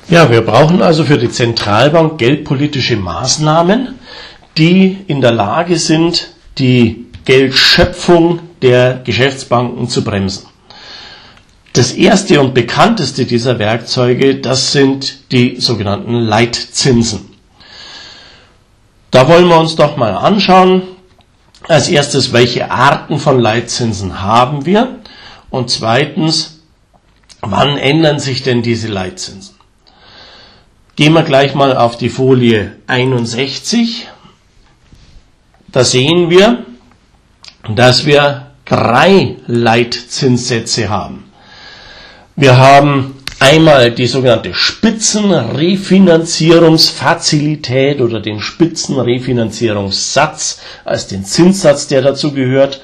Ja, wir brauchen also für die Zentralbank geldpolitische Maßnahmen, die in der Lage sind, die Geldschöpfung der Geschäftsbanken zu bremsen. Das erste und bekannteste dieser Werkzeuge, das sind die sogenannten Leitzinsen. Da wollen wir uns doch mal anschauen, als erstes, welche Arten von Leitzinsen haben wir und zweitens, wann ändern sich denn diese Leitzinsen? Gehen wir gleich mal auf die Folie 61. Da sehen wir, dass wir 3 Leitzinssätze haben. Wir haben einmal die sogenannte Spitzenrefinanzierungsfazilität oder den Spitzenrefinanzierungssatz als den Zinssatz, der dazu gehört.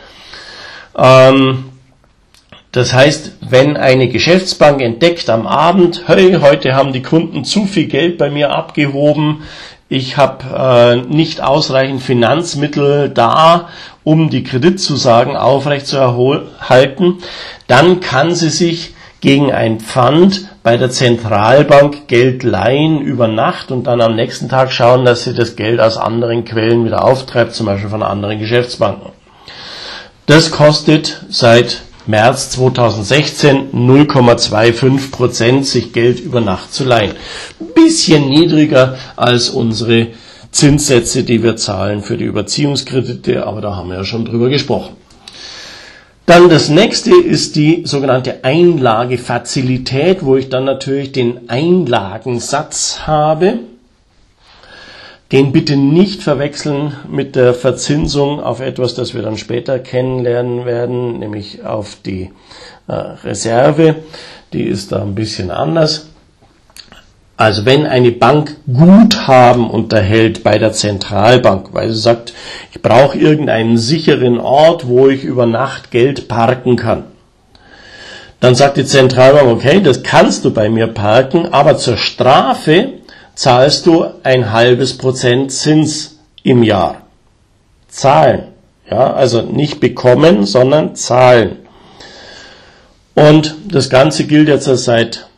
Das heißt, wenn eine Geschäftsbank entdeckt am Abend, hey, heute haben die Kunden zu viel Geld bei mir abgehoben, ich habe nicht ausreichend Finanzmittel da, um die Kreditzusagen aufrechtzuerhalten, dann kann sie sich gegen ein Pfand bei der Zentralbank Geld leihen über Nacht und dann am nächsten Tag schauen, dass sie das Geld aus anderen Quellen wieder auftreibt, zum Beispiel von anderen Geschäftsbanken. Das kostet seit März 2016 0,25%, sich Geld über Nacht zu leihen. Bisschen niedriger als unsere Zinssätze, die wir zahlen für die Überziehungskredite, aber da haben wir ja schon drüber gesprochen. Dann das nächste ist die sogenannte Einlagefazilität, wo ich dann natürlich den Einlagensatz habe. Den bitte nicht verwechseln mit der Verzinsung auf etwas, das wir dann später kennenlernen werden, nämlich auf die Reserve. Die ist da ein bisschen anders. Also wenn eine Bank Guthaben unterhält bei der Zentralbank, weil sie sagt, ich brauche irgendeinen sicheren Ort, wo ich über Nacht Geld parken kann, dann sagt die Zentralbank, okay, das kannst du bei mir parken, aber zur Strafe zahlst du 0,5% Zins im Jahr. Zahlen. Ja, also nicht bekommen, sondern zahlen. Und das Ganze gilt jetzt seit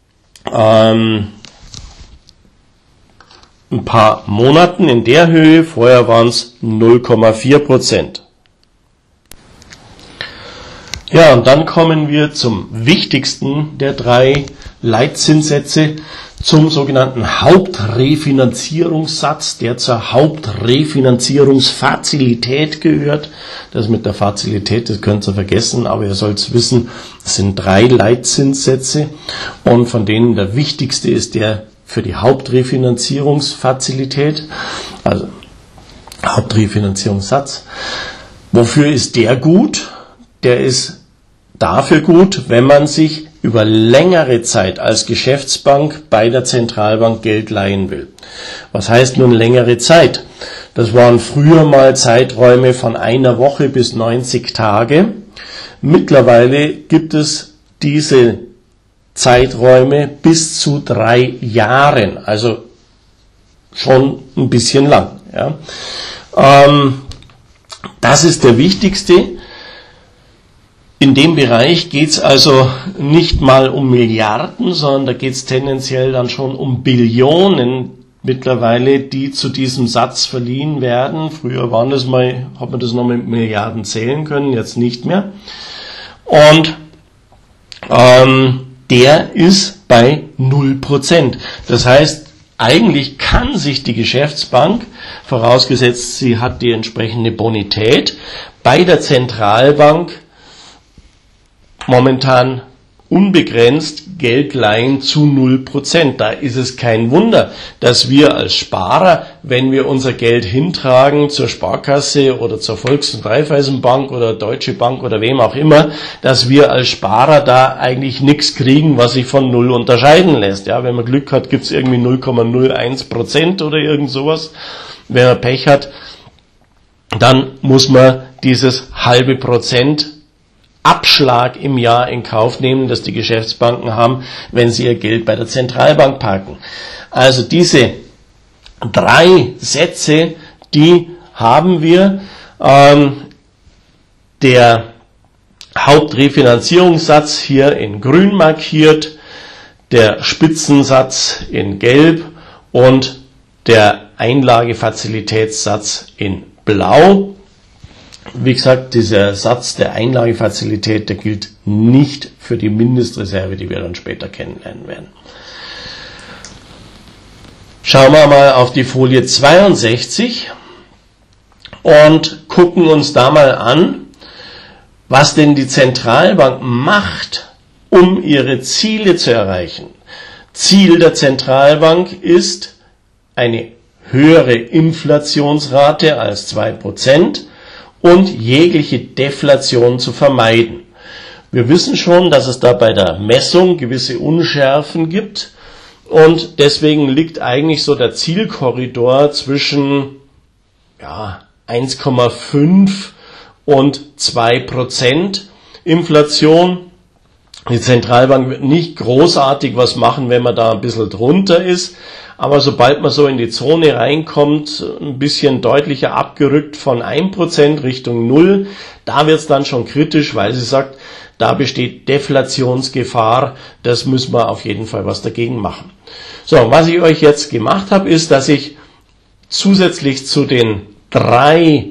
ein paar Monaten in der Höhe, vorher waren es 0,4%. Ja, und dann kommen wir zum wichtigsten der 3 Leitzinssätze, zum sogenannten Hauptrefinanzierungssatz, der zur Hauptrefinanzierungsfazilität gehört. Das mit der Fazilität, das könnt ihr vergessen, aber ihr sollt wissen, es sind 3 Leitzinssätze und von denen der wichtigste ist der für die Hauptrefinanzierungsfazilität, also Hauptrefinanzierungssatz. Wofür ist der gut? Der ist dafür gut, wenn man sich über längere Zeit als Geschäftsbank bei der Zentralbank Geld leihen will. Was heißt nun längere Zeit? Das waren früher mal Zeiträume von einer Woche bis 90 Tage. Mittlerweile gibt es diese Zeiträume bis zu 3 Jahren, also schon ein bisschen lang. Ja. Das ist der wichtigste. In dem Bereich geht es also nicht mal um Milliarden, sondern da geht es tendenziell dann schon um Billionen mittlerweile, die zu diesem Satz verliehen werden. Früher hat man das noch mit Milliarden zählen können, jetzt nicht mehr. Und der ist bei 0%. Das heißt, eigentlich kann sich die Geschäftsbank, vorausgesetzt sie hat die entsprechende Bonität, bei der Zentralbank momentan unbegrenzt Geld leihen zu 0%. Da ist es kein Wunder, dass wir als Sparer, wenn wir unser Geld hintragen zur Sparkasse oder zur Volks- und Raiffeisenbank oder Deutsche Bank oder wem auch immer, dass wir als Sparer da eigentlich nichts kriegen, was sich von 0 unterscheiden lässt. Ja, wenn man Glück hat, gibt's irgendwie 0,01% oder irgend sowas. Wenn man Pech hat, dann muss man dieses 0,5% Abschlag im Jahr in Kauf nehmen, dass die Geschäftsbanken haben, wenn sie ihr Geld bei der Zentralbank parken. Also diese 3 Sätze, die haben wir. Der Hauptrefinanzierungssatz hier in grün markiert, der Spitzensatz in Gelb und der Einlagefazilitätssatz in Blau. Wie gesagt, dieser Satz der Einlagefazilität, der gilt nicht für die Mindestreserve, die wir dann später kennenlernen werden. Schauen wir mal auf die Folie 62 und gucken uns da mal an, was denn die Zentralbank macht, um ihre Ziele zu erreichen. Ziel der Zentralbank ist eine höhere Inflationsrate als 2% und jegliche Deflation zu vermeiden. Wir wissen schon, dass es da bei der Messung gewisse Unschärfen gibt und deswegen liegt eigentlich so der Zielkorridor zwischen 1,5 und 2% Inflation. Die Zentralbank wird nicht großartig was machen, wenn man da ein bisschen drunter ist, aber sobald man so in die Zone reinkommt, ein bisschen deutlicher abgerückt von 1% Richtung 0, da wird es dann schon kritisch, weil sie sagt, da besteht Deflationsgefahr, das müssen wir auf jeden Fall was dagegen machen. So, was ich euch jetzt gemacht habe, ist, dass ich zusätzlich zu den 3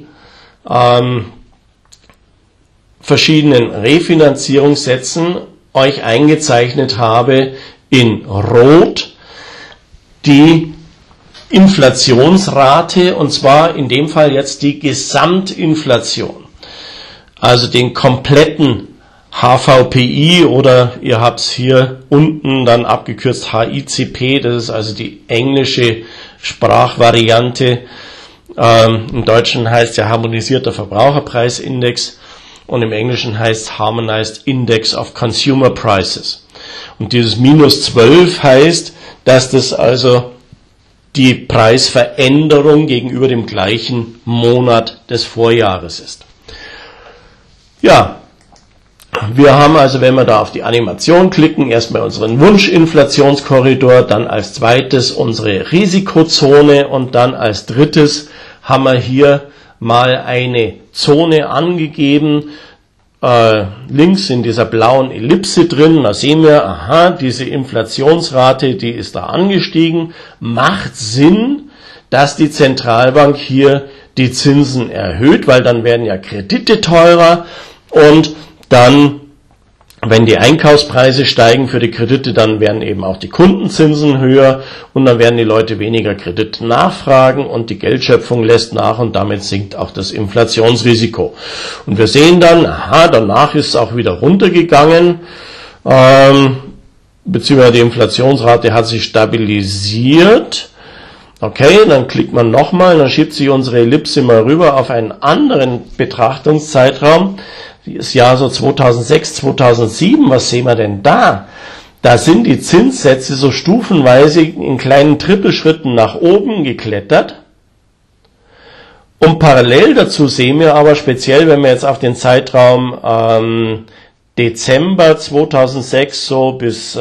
verschiedenen Refinanzierungssätzen euch eingezeichnet habe in Rot die Inflationsrate, und zwar in dem Fall jetzt die Gesamtinflation, also den kompletten HVPI oder ihr habt es hier unten dann abgekürzt HICP, das ist also die englische Sprachvariante. Im Deutschen heißt ja harmonisierter Verbraucherpreisindex und im Englischen heißt Harmonized Index of Consumer Prices. Und dieses -12 heißt, dass das also die Preisveränderung gegenüber dem gleichen Monat des Vorjahres ist. Ja, wir haben also, wenn wir da auf die Animation klicken, erstmal unseren Wunschinflationskorridor, dann als zweites unsere Risikozone und dann als drittes haben wir hier mal eine Zone angegeben, links in dieser blauen Ellipse drin, da sehen wir, aha, diese Inflationsrate, die ist da angestiegen, macht Sinn, dass die Zentralbank hier die Zinsen erhöht, weil dann werden ja Kredite teurer und dann, wenn die Einkaufspreise steigen für die Kredite, dann werden eben auch die Kundenzinsen höher und dann werden die Leute weniger Kredite nachfragen und die Geldschöpfung lässt nach und damit sinkt auch das Inflationsrisiko. Und wir sehen dann, aha, danach ist es auch wieder runtergegangen, beziehungsweise die Inflationsrate hat sich stabilisiert. Okay, dann klickt man nochmal, dann schiebt sich unsere Ellipse mal rüber auf einen anderen Betrachtungszeitraum. Das Jahr so 2006, 2007, was sehen wir denn da? Da sind die Zinssätze so stufenweise in kleinen Trippelschritten nach oben geklettert. Und parallel dazu sehen wir aber speziell, wenn wir jetzt auf den Zeitraum Dezember 2006 so bis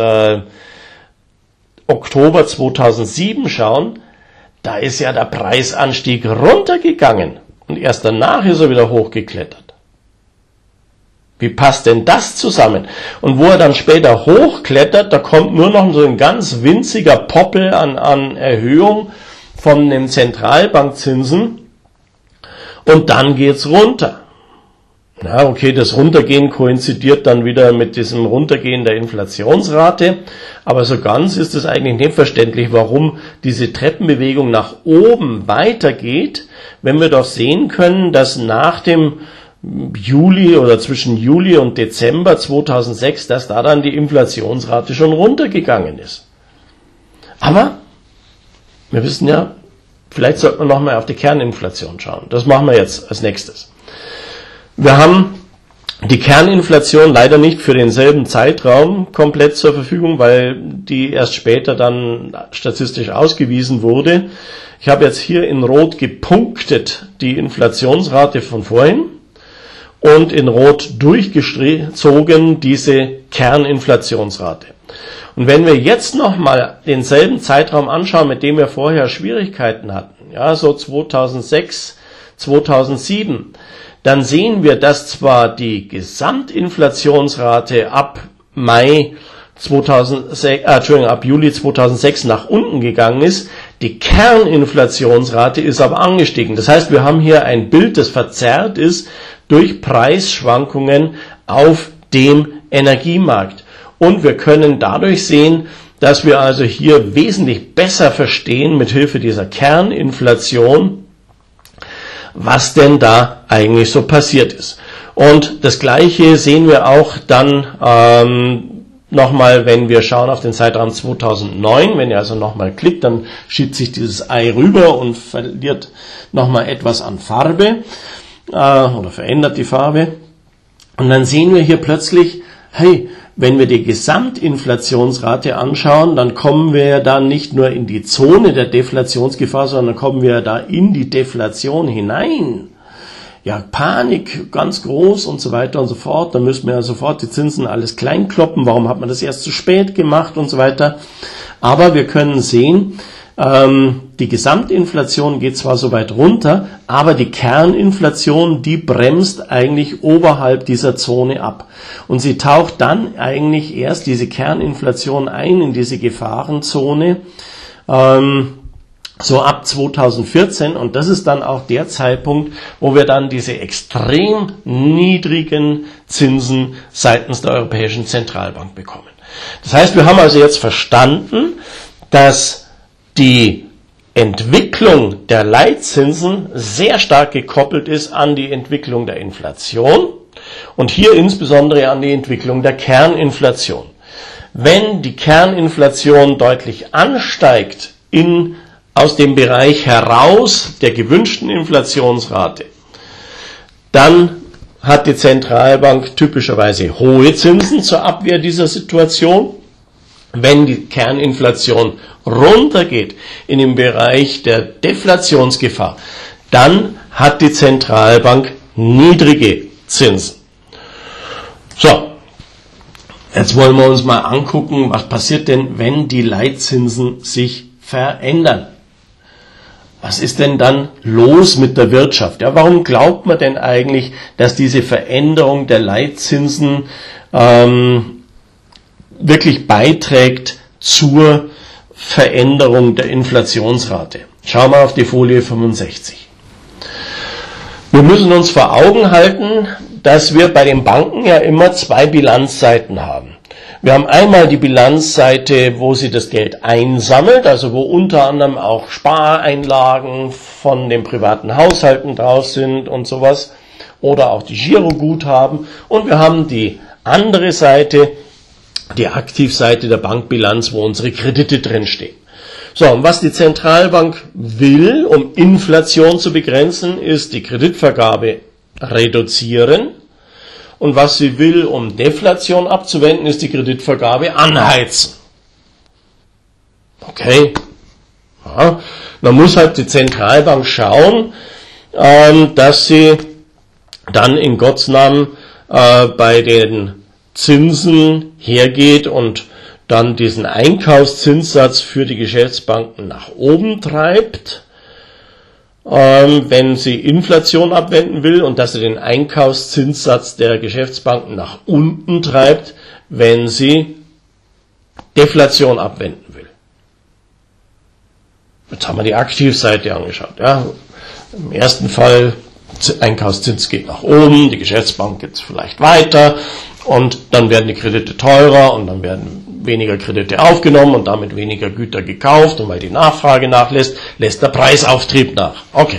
Oktober 2007 schauen, da ist ja der Preisanstieg runtergegangen und erst danach ist er wieder hochgeklettert. Wie passt denn das zusammen? Und wo er dann später hochklettert, da kommt nur noch so ein ganz winziger Poppel an Erhöhung von den Zentralbankzinsen und dann geht's runter. Na, okay, das Runtergehen koinzidiert dann wieder mit diesem Runtergehen der Inflationsrate, aber so ganz ist es eigentlich nicht verständlich, warum diese Treppenbewegung nach oben weitergeht, wenn wir doch sehen können, dass nach dem Juli oder zwischen Juli und Dezember 2006, dass da dann die Inflationsrate schon runtergegangen ist. Aber wir wissen ja, vielleicht sollte man nochmal auf die Kerninflation schauen. Das machen wir jetzt als nächstes. Wir haben die Kerninflation leider nicht für denselben Zeitraum komplett zur Verfügung, weil die erst später dann statistisch ausgewiesen wurde. Ich habe jetzt hier in Rot gepunktet die Inflationsrate von vorhin und in Rot durchgezogen diese Kerninflationsrate. Und wenn wir jetzt nochmal denselben Zeitraum anschauen, mit dem wir vorher Schwierigkeiten hatten, ja, so 2006, 2007, dann sehen wir, dass zwar die Gesamtinflationsrate ab Mai ab Juli 2006 nach unten gegangen ist. Die Kerninflationsrate ist aber angestiegen. Das heißt, wir haben hier ein Bild, das verzerrt ist durch Preisschwankungen auf dem Energiemarkt. Und wir können dadurch sehen, dass wir also hier wesentlich besser verstehen, mit Hilfe dieser Kerninflation, was denn da eigentlich so passiert ist. Und das Gleiche sehen wir auch dann nochmal, wenn wir schauen auf den Zeitraum 2009. Wenn ihr also nochmal klickt, dann schiebt sich dieses Ei rüber und verliert nochmal etwas an Farbe oder verändert die Farbe. Und dann sehen wir hier plötzlich, hey, wenn wir die Gesamtinflationsrate anschauen, dann kommen wir ja da nicht nur in die Zone der Deflationsgefahr, sondern kommen wir ja da in die Deflation hinein. Ja, Panik, ganz groß und so weiter und so fort. Da müssen wir ja sofort die Zinsen alles klein kloppen. Warum hat man das erst zu spät gemacht und so weiter. Aber wir können sehen, die Gesamtinflation geht zwar so weit runter, aber die Kerninflation, die bremst eigentlich oberhalb dieser Zone ab. Und sie taucht dann eigentlich erst, diese Kerninflation, ein in diese Gefahrenzone, so ab 2014, und das ist dann auch der Zeitpunkt, wo wir dann diese extrem niedrigen Zinsen seitens der Europäischen Zentralbank bekommen. Das heißt, wir haben also jetzt verstanden, dass die Entwicklung der Leitzinsen sehr stark gekoppelt ist an die Entwicklung der Inflation und hier insbesondere an die Entwicklung der Kerninflation. Wenn die Kerninflation deutlich ansteigt aus dem Bereich heraus der gewünschten Inflationsrate, dann hat die Zentralbank typischerweise hohe Zinsen zur Abwehr dieser Situation. Wenn die Kerninflation runtergeht in den Bereich der Deflationsgefahr, dann hat die Zentralbank niedrige Zinsen. So, jetzt wollen wir uns mal angucken, was passiert denn, wenn die Leitzinsen sich verändern. Was ist denn dann los mit der Wirtschaft? Ja, warum glaubt man denn eigentlich, dass diese Veränderung der Leitzinsen wirklich beiträgt zur Veränderung der Inflationsrate? Schauen wir auf die Folie 65. Wir müssen uns vor Augen halten, dass wir bei den Banken ja immer zwei Bilanzseiten haben. Wir haben einmal die Bilanzseite, wo sie das Geld einsammelt, also wo unter anderem auch Spareinlagen von den privaten Haushalten draus sind und sowas, oder auch die Giroguthaben. Und wir haben die andere Seite, die Aktivseite der Bankbilanz, wo unsere Kredite drinstehen. So, und was die Zentralbank will, um Inflation zu begrenzen, ist die Kreditvergabe reduzieren. Und was sie will, um Deflation abzuwenden, ist die Kreditvergabe anheizen. Okay. Ja, dann muss halt die Zentralbank schauen, dass sie dann in Gottes Namen bei den Zinsen hergeht und dann diesen Einkaufszinssatz für die Geschäftsbanken nach oben treibt, wenn sie Inflation abwenden will, und dass sie den Einkaufszinssatz der Geschäftsbanken nach unten treibt, wenn sie Deflation abwenden will. Jetzt haben wir die Aktivseite angeschaut. Ja. Im ersten Fall, Einkaufszins geht nach oben, die Geschäftsbank geht vielleicht weiter, und dann werden die Kredite teurer und dann werden weniger Kredite aufgenommen und damit weniger Güter gekauft, und weil die Nachfrage nachlässt, lässt der Preisauftrieb nach. Okay.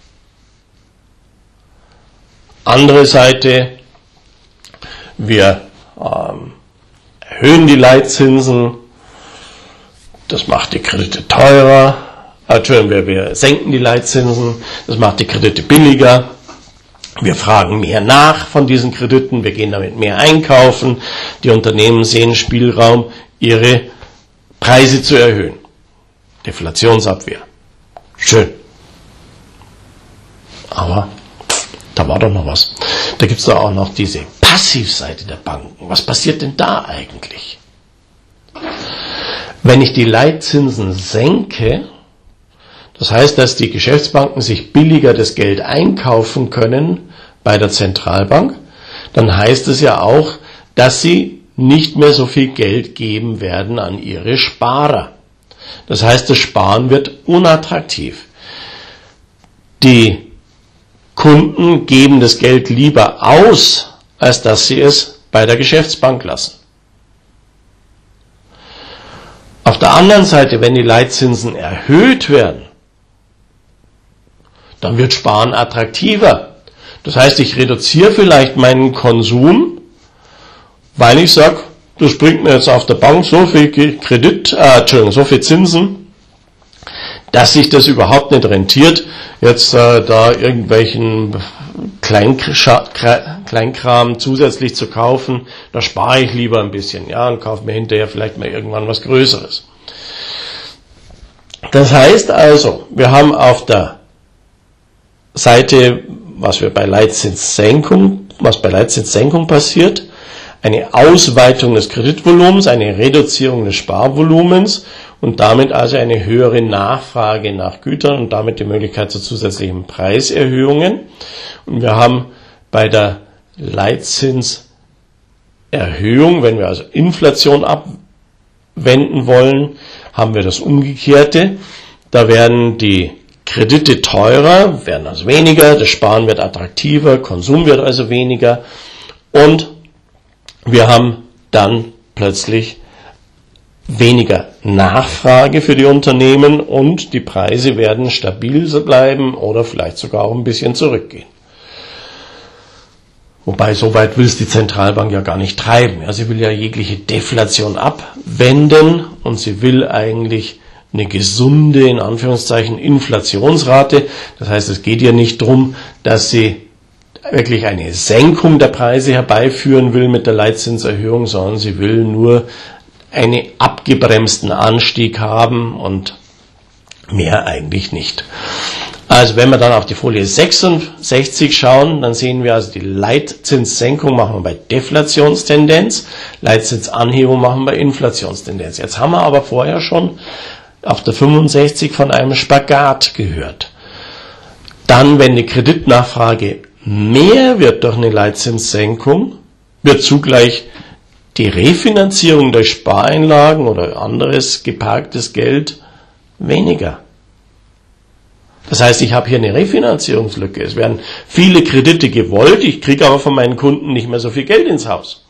Andere Seite, wir erhöhen die Leitzinsen, das macht die Kredite teurer, wir senken die Leitzinsen, das macht die Kredite billiger. Wir fragen mehr nach von diesen Krediten, wir gehen damit mehr einkaufen. Die Unternehmen sehen Spielraum, ihre Preise zu erhöhen. Deflationsabwehr. Schön. Aber da war doch noch was. Da gibt's doch auch noch diese Passivseite der Banken. Was passiert denn da eigentlich? Wenn ich die Leitzinsen senke, das heißt, dass die Geschäftsbanken sich billiger das Geld einkaufen können bei der Zentralbank, dann heißt es ja auch, dass sie nicht mehr so viel Geld geben werden an ihre Sparer. Das heißt, das Sparen wird unattraktiv. Die Kunden geben das Geld lieber aus, als dass sie es bei der Geschäftsbank lassen. Auf der anderen Seite, wenn die Leitzinsen erhöht werden, dann wird Sparen attraktiver. Das heißt, ich reduziere vielleicht meinen Konsum, weil ich sage, das bringt mir jetzt auf der Bank so viel so viel Zinsen, dass sich das überhaupt nicht rentiert, jetzt da irgendwelchen Kleinkram zusätzlich zu kaufen. Da spare ich lieber ein bisschen, ja, und kaufe mir hinterher vielleicht mal irgendwann was Größeres. Das heißt also, wir haben auf der Seite, was bei Leitzinssenkung passiert, eine Ausweitung des Kreditvolumens, eine Reduzierung des Sparvolumens und damit also eine höhere Nachfrage nach Gütern und damit die Möglichkeit zu zusätzlichen Preiserhöhungen. Und wir haben bei der Leitzinserhöhung, wenn wir also Inflation abwenden wollen, haben wir das Umgekehrte. Da werden die Kredite teurer, werden also weniger, das Sparen wird attraktiver, Konsum wird also weniger und wir haben dann plötzlich weniger Nachfrage für die Unternehmen und die Preise werden stabil bleiben oder vielleicht sogar auch ein bisschen zurückgehen. Wobei, so weit will es die Zentralbank ja gar nicht treiben. Ja, sie will ja jegliche Deflation abwenden und sie will eigentlich eine gesunde, in Anführungszeichen, Inflationsrate. Das heißt, es geht ihr nicht darum, dass sie wirklich eine Senkung der Preise herbeiführen will mit der Leitzinserhöhung, sondern sie will nur einen abgebremsten Anstieg haben und mehr eigentlich nicht. Also wenn wir dann auf die Folie 66 schauen, dann sehen wir also die Leitzinssenkung machen wir bei Deflationstendenz, Leitzinsanhebung machen wir bei Inflationstendenz. Jetzt haben wir aber vorher schon auf der 65 von einem Spagat gehört. Dann, wenn die Kreditnachfrage mehr wird durch eine Leitzinssenkung, wird zugleich die Refinanzierung durch Spareinlagen oder anderes geparktes Geld weniger. Das heißt, ich habe hier eine Refinanzierungslücke. Es werden viele Kredite gewollt, ich kriege aber von meinen Kunden nicht mehr so viel Geld ins Haus.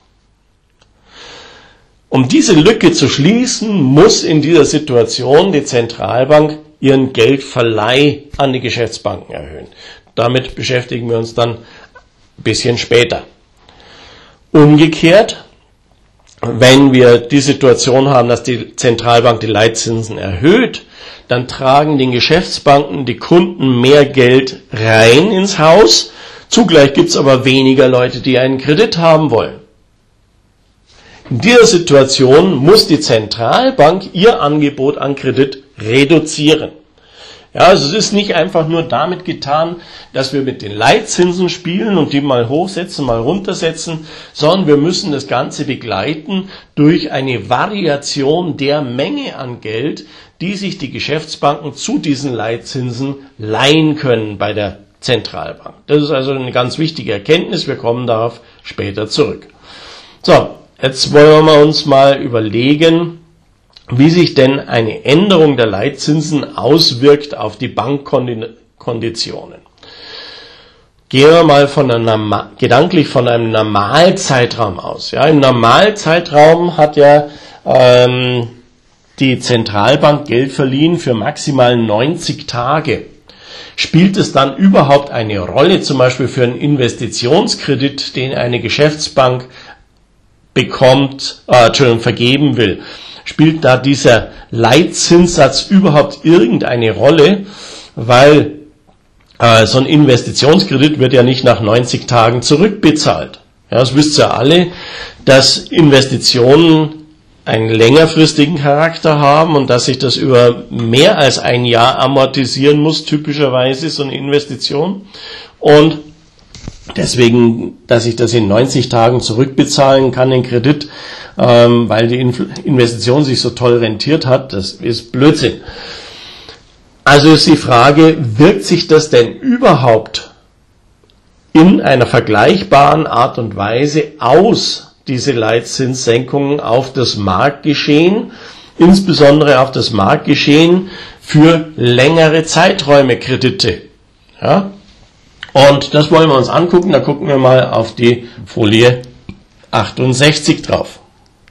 Um diese Lücke zu schließen, muss in dieser Situation die Zentralbank ihren Geldverleih an die Geschäftsbanken erhöhen. Damit beschäftigen wir uns dann ein bisschen später. Umgekehrt, wenn wir die Situation haben, dass die Zentralbank die Leitzinsen erhöht, dann tragen den Geschäftsbanken die Kunden mehr Geld rein ins Haus. Zugleich gibt es aber weniger Leute, die einen Kredit haben wollen. In dieser Situation muss die Zentralbank ihr Angebot an Kredit reduzieren. Ja, also es ist nicht einfach nur damit getan, dass wir mit den Leitzinsen spielen und die mal hochsetzen, mal runtersetzen, sondern wir müssen das Ganze begleiten durch eine Variation der Menge an Geld, die sich die Geschäftsbanken zu diesen Leitzinsen leihen können bei der Zentralbank. Das ist also eine ganz wichtige Erkenntnis, wir kommen darauf später zurück. So, jetzt wollen wir uns mal überlegen, wie sich denn eine Änderung der Leitzinsen auswirkt auf die Bankkonditionen. Gehen wir mal gedanklich von einem Normalzeitraum aus. Ja, im Normalzeitraum hat ja die Zentralbank Geld verliehen für maximal 90 Tage. Spielt es dann überhaupt eine Rolle, zum Beispiel für einen Investitionskredit, den eine Geschäftsbank vergeben will? Spielt da dieser Leitzinssatz überhaupt irgendeine Rolle? Weil so ein Investitionskredit wird ja nicht nach 90 Tagen zurückbezahlt. Ja, das wisst ihr alle, dass Investitionen einen längerfristigen Charakter haben und dass sich das über mehr als ein Jahr amortisieren muss, typischerweise so eine Investition. Und deswegen, dass ich das in 90 Tagen zurückbezahlen kann, den Kredit, weil die Investition sich so toll rentiert hat, das ist Blödsinn. Also ist die Frage, wirkt sich das denn überhaupt in einer vergleichbaren Art und Weise aus, diese Leitzinssenkungen auf das Marktgeschehen, insbesondere auf das Marktgeschehen für längere Zeiträume Kredite. Ja? Und das wollen wir uns angucken. Da gucken wir mal auf die Folie 68 drauf.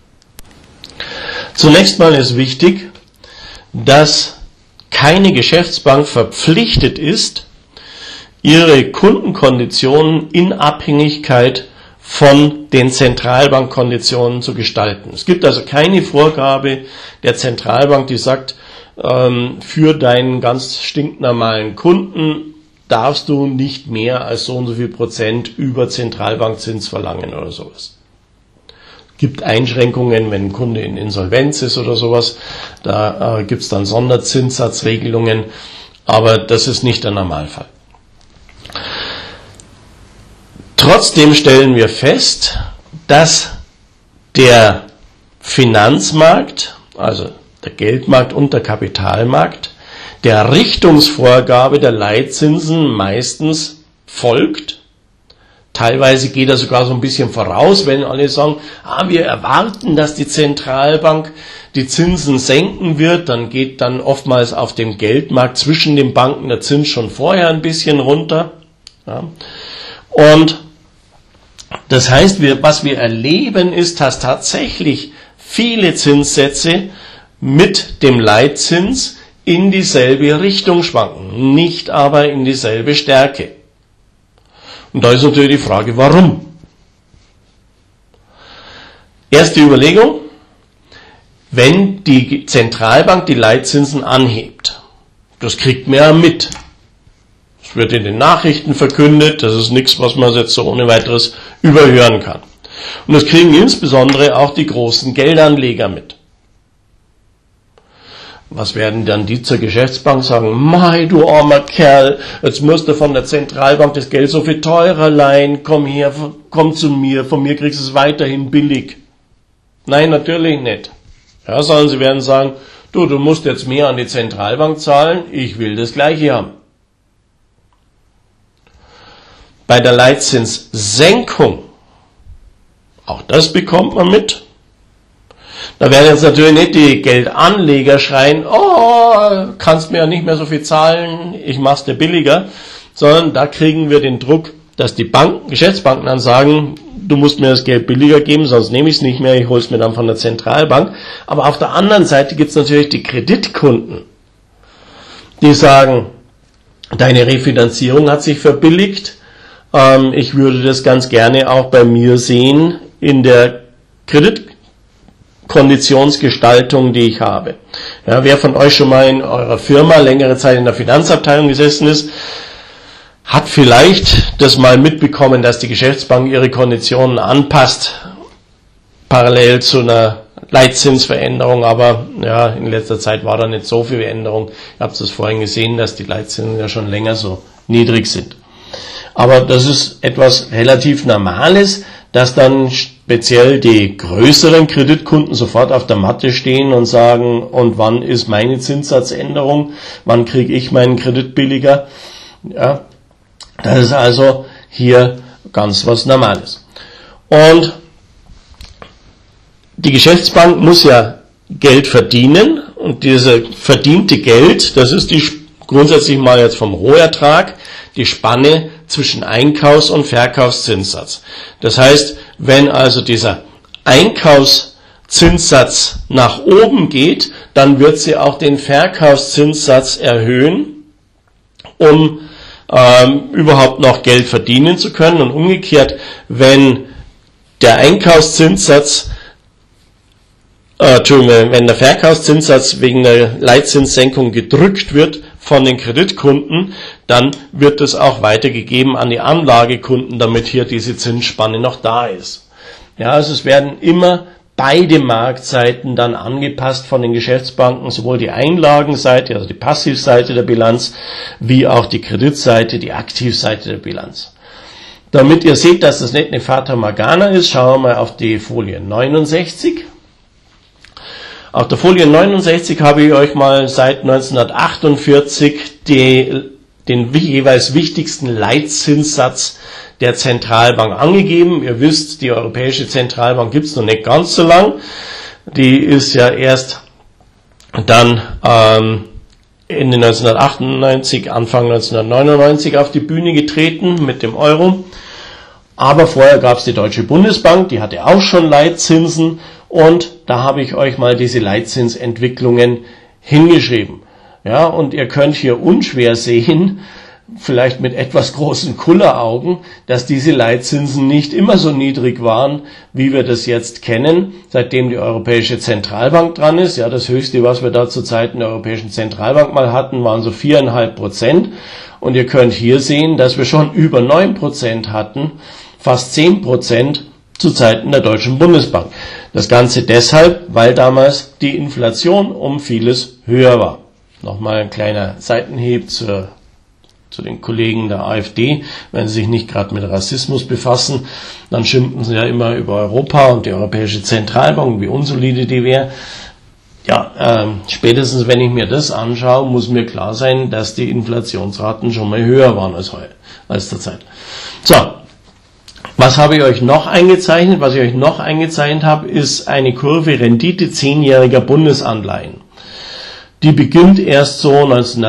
Zunächst mal ist wichtig, dass keine Geschäftsbank verpflichtet ist, ihre Kundenkonditionen in Abhängigkeit von den Zentralbankkonditionen zu gestalten. Es gibt also keine Vorgabe der Zentralbank, die sagt, für deinen ganz stinknormalen Kunden darfst du nicht mehr als so und so viel Prozent über Zentralbankzins verlangen oder sowas. Gibt Einschränkungen, wenn ein Kunde in Insolvenz ist oder sowas, da gibt es dann Sonderzinssatzregelungen, aber das ist nicht der Normalfall. Trotzdem stellen wir fest, dass der Finanzmarkt, also der Geldmarkt und der Kapitalmarkt, der Richtungsvorgabe der Leitzinsen meistens folgt. Teilweise geht er sogar so ein bisschen voraus, wenn alle sagen, wir erwarten, dass die Zentralbank die Zinsen senken wird, dann geht dann oftmals auf dem Geldmarkt zwischen den Banken der Zins schon vorher ein bisschen runter. Ja. Und das heißt, was wir erleben, ist, dass tatsächlich viele Zinssätze mit dem Leitzins in dieselbe Richtung schwanken, nicht aber in dieselbe Stärke. Und da ist natürlich die Frage, warum? Erste Überlegung, wenn die Zentralbank die Leitzinsen anhebt, das kriegt man ja mit. Es wird in den Nachrichten verkündet, das ist nichts, was man jetzt so ohne weiteres überhören kann. Und das kriegen insbesondere auch die großen Geldanleger mit. Was werden dann die zur Geschäftsbank sagen? Mei, du armer Kerl, jetzt musst du von der Zentralbank das Geld so viel teurer leihen, komm her, komm zu mir, von mir kriegst du es weiterhin billig. Nein, natürlich nicht. Ja, sondern sie werden sagen, du musst jetzt mehr an die Zentralbank zahlen, ich will das Gleiche haben. Bei der Leitzinssenkung, auch das bekommt man mit. Da werden jetzt natürlich nicht die Geldanleger schreien, kannst mir ja nicht mehr so viel zahlen, ich mach's dir billiger, sondern da kriegen wir den Druck, dass die Geschäftsbanken dann sagen, du musst mir das Geld billiger geben, sonst nehme ich es nicht mehr, ich hole es mir dann von der Zentralbank. Aber auf der anderen Seite gibt es natürlich die Kreditkunden, die sagen, deine Refinanzierung hat sich verbilligt, ich würde das ganz gerne auch bei mir sehen in der Kreditkonditionsgestaltung, die ich habe. Ja, wer von euch schon mal in eurer Firma längere Zeit in der Finanzabteilung gesessen ist, hat vielleicht das mal mitbekommen, dass die Geschäftsbank ihre Konditionen anpasst, parallel zu einer Leitzinsveränderung, aber ja, in letzter Zeit war da nicht so viel Änderung. Ihr habt es vorhin gesehen, dass die Leitzinsen ja schon länger so niedrig sind. Aber das ist etwas relativ Normales, dass dann speziell die größeren Kreditkunden sofort auf der Matte stehen und sagen, und wann ist meine Zinssatzänderung, wann kriege ich meinen Kredit billiger? Ja, das ist also hier ganz was Normales. Und die Geschäftsbank muss ja Geld verdienen und diese verdiente Geld, das ist grundsätzlich mal jetzt vom Rohertrag, die Spanne zwischen Einkaufs- und Verkaufszinssatz. Das heißt, wenn also dieser Einkaufszinssatz nach oben geht, dann wird sie auch den Verkaufszinssatz erhöhen, um überhaupt noch Geld verdienen zu können. Und umgekehrt, wenn der Einkaufszinssatz wenn der Verkaufszinssatz wegen der Leitzinssenkung gedrückt wird von den Kreditkunden, dann wird es auch weitergegeben an die Anlagekunden, damit hier diese Zinsspanne noch da ist. Ja, also es werden immer beide Marktseiten dann angepasst von den Geschäftsbanken, sowohl die Einlagenseite, also die Passivseite der Bilanz, wie auch die Kreditseite, die Aktivseite der Bilanz. Damit ihr seht, dass das nicht eine Fata Morgana ist, schauen wir mal auf die Folie 69. Auf der Folie 69 habe ich euch mal seit 1948 den jeweils wichtigsten Leitzinssatz der Zentralbank angegeben. Ihr wisst, die Europäische Zentralbank gibt es noch nicht ganz so lang. Die ist ja erst dann Ende 1998, Anfang 1999 auf die Bühne getreten mit dem Euro. Aber vorher gab es die Deutsche Bundesbank, die hatte auch schon Leitzinsen, und da habe ich euch mal diese Leitzinsentwicklungen hingeschrieben. Ja, und ihr könnt hier unschwer sehen, vielleicht mit etwas großen Kulleraugen, dass diese Leitzinsen nicht immer so niedrig waren, wie wir das jetzt kennen, seitdem die Europäische Zentralbank dran ist. Ja, das Höchste, was wir da zu Zeiten der Europäischen Zentralbank mal hatten, waren so 4,5%. Und ihr könnt hier sehen, dass wir schon über 9% hatten, fast 10% zu Zeiten der Deutschen Bundesbank. Das Ganze deshalb, weil damals die Inflation um vieles höher war. Nochmal ein kleiner Seitenhieb zu den Kollegen der AfD. Wenn sie sich nicht gerade mit Rassismus befassen, dann schimpfen sie ja immer über Europa und die Europäische Zentralbank, wie unsolide die wäre. Ja, spätestens wenn ich mir das anschaue, muss mir klar sein, dass die Inflationsraten schon mal höher waren als derzeit. So, was habe ich euch noch eingezeichnet? Was ich euch noch eingezeichnet habe, ist eine Kurve Rendite 10-jähriger Bundesanleihen. Die beginnt erst so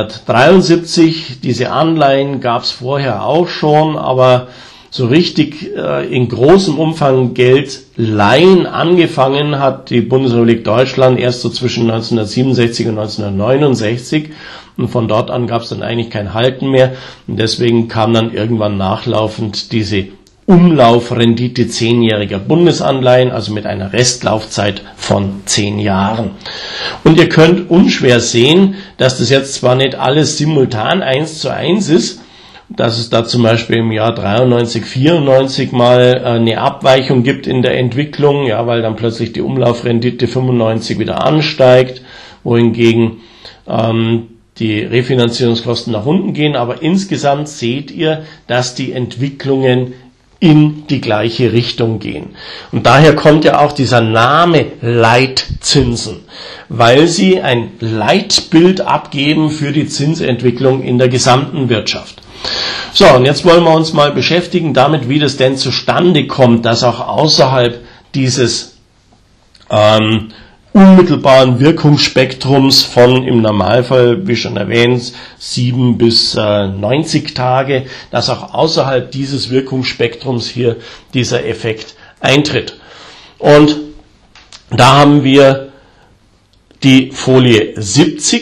1973. Diese Anleihen gab es vorher auch schon, aber so richtig in großem Umfang Geld leihen angefangen hat die Bundesrepublik Deutschland erst so zwischen 1967 und 1969. Und von dort an gab es dann eigentlich kein Halten mehr. Und deswegen kam dann irgendwann nachlaufend diese Umlaufrendite 10-jähriger Bundesanleihen, also mit einer Restlaufzeit von 10 Jahren. Und ihr könnt unschwer sehen, dass das jetzt zwar nicht alles simultan 1:1 ist, dass es da zum Beispiel im Jahr 93, 94 mal eine Abweichung gibt in der Entwicklung, ja, weil dann plötzlich die Umlaufrendite 95 wieder ansteigt, wohingegen die Refinanzierungskosten nach unten gehen. Aber insgesamt seht ihr, dass die Entwicklungen in die gleiche Richtung gehen. Und daher kommt ja auch dieser Name Leitzinsen, weil sie ein Leitbild abgeben für die Zinsentwicklung in der gesamten Wirtschaft. So, und jetzt wollen wir uns mal beschäftigen damit, wie das denn zustande kommt, dass auch außerhalb dieses unmittelbaren Wirkungsspektrums von im Normalfall, wie schon erwähnt, 7 bis 90 Tage, dass auch außerhalb dieses Wirkungsspektrums hier dieser Effekt eintritt. Und da haben wir die Folie 70.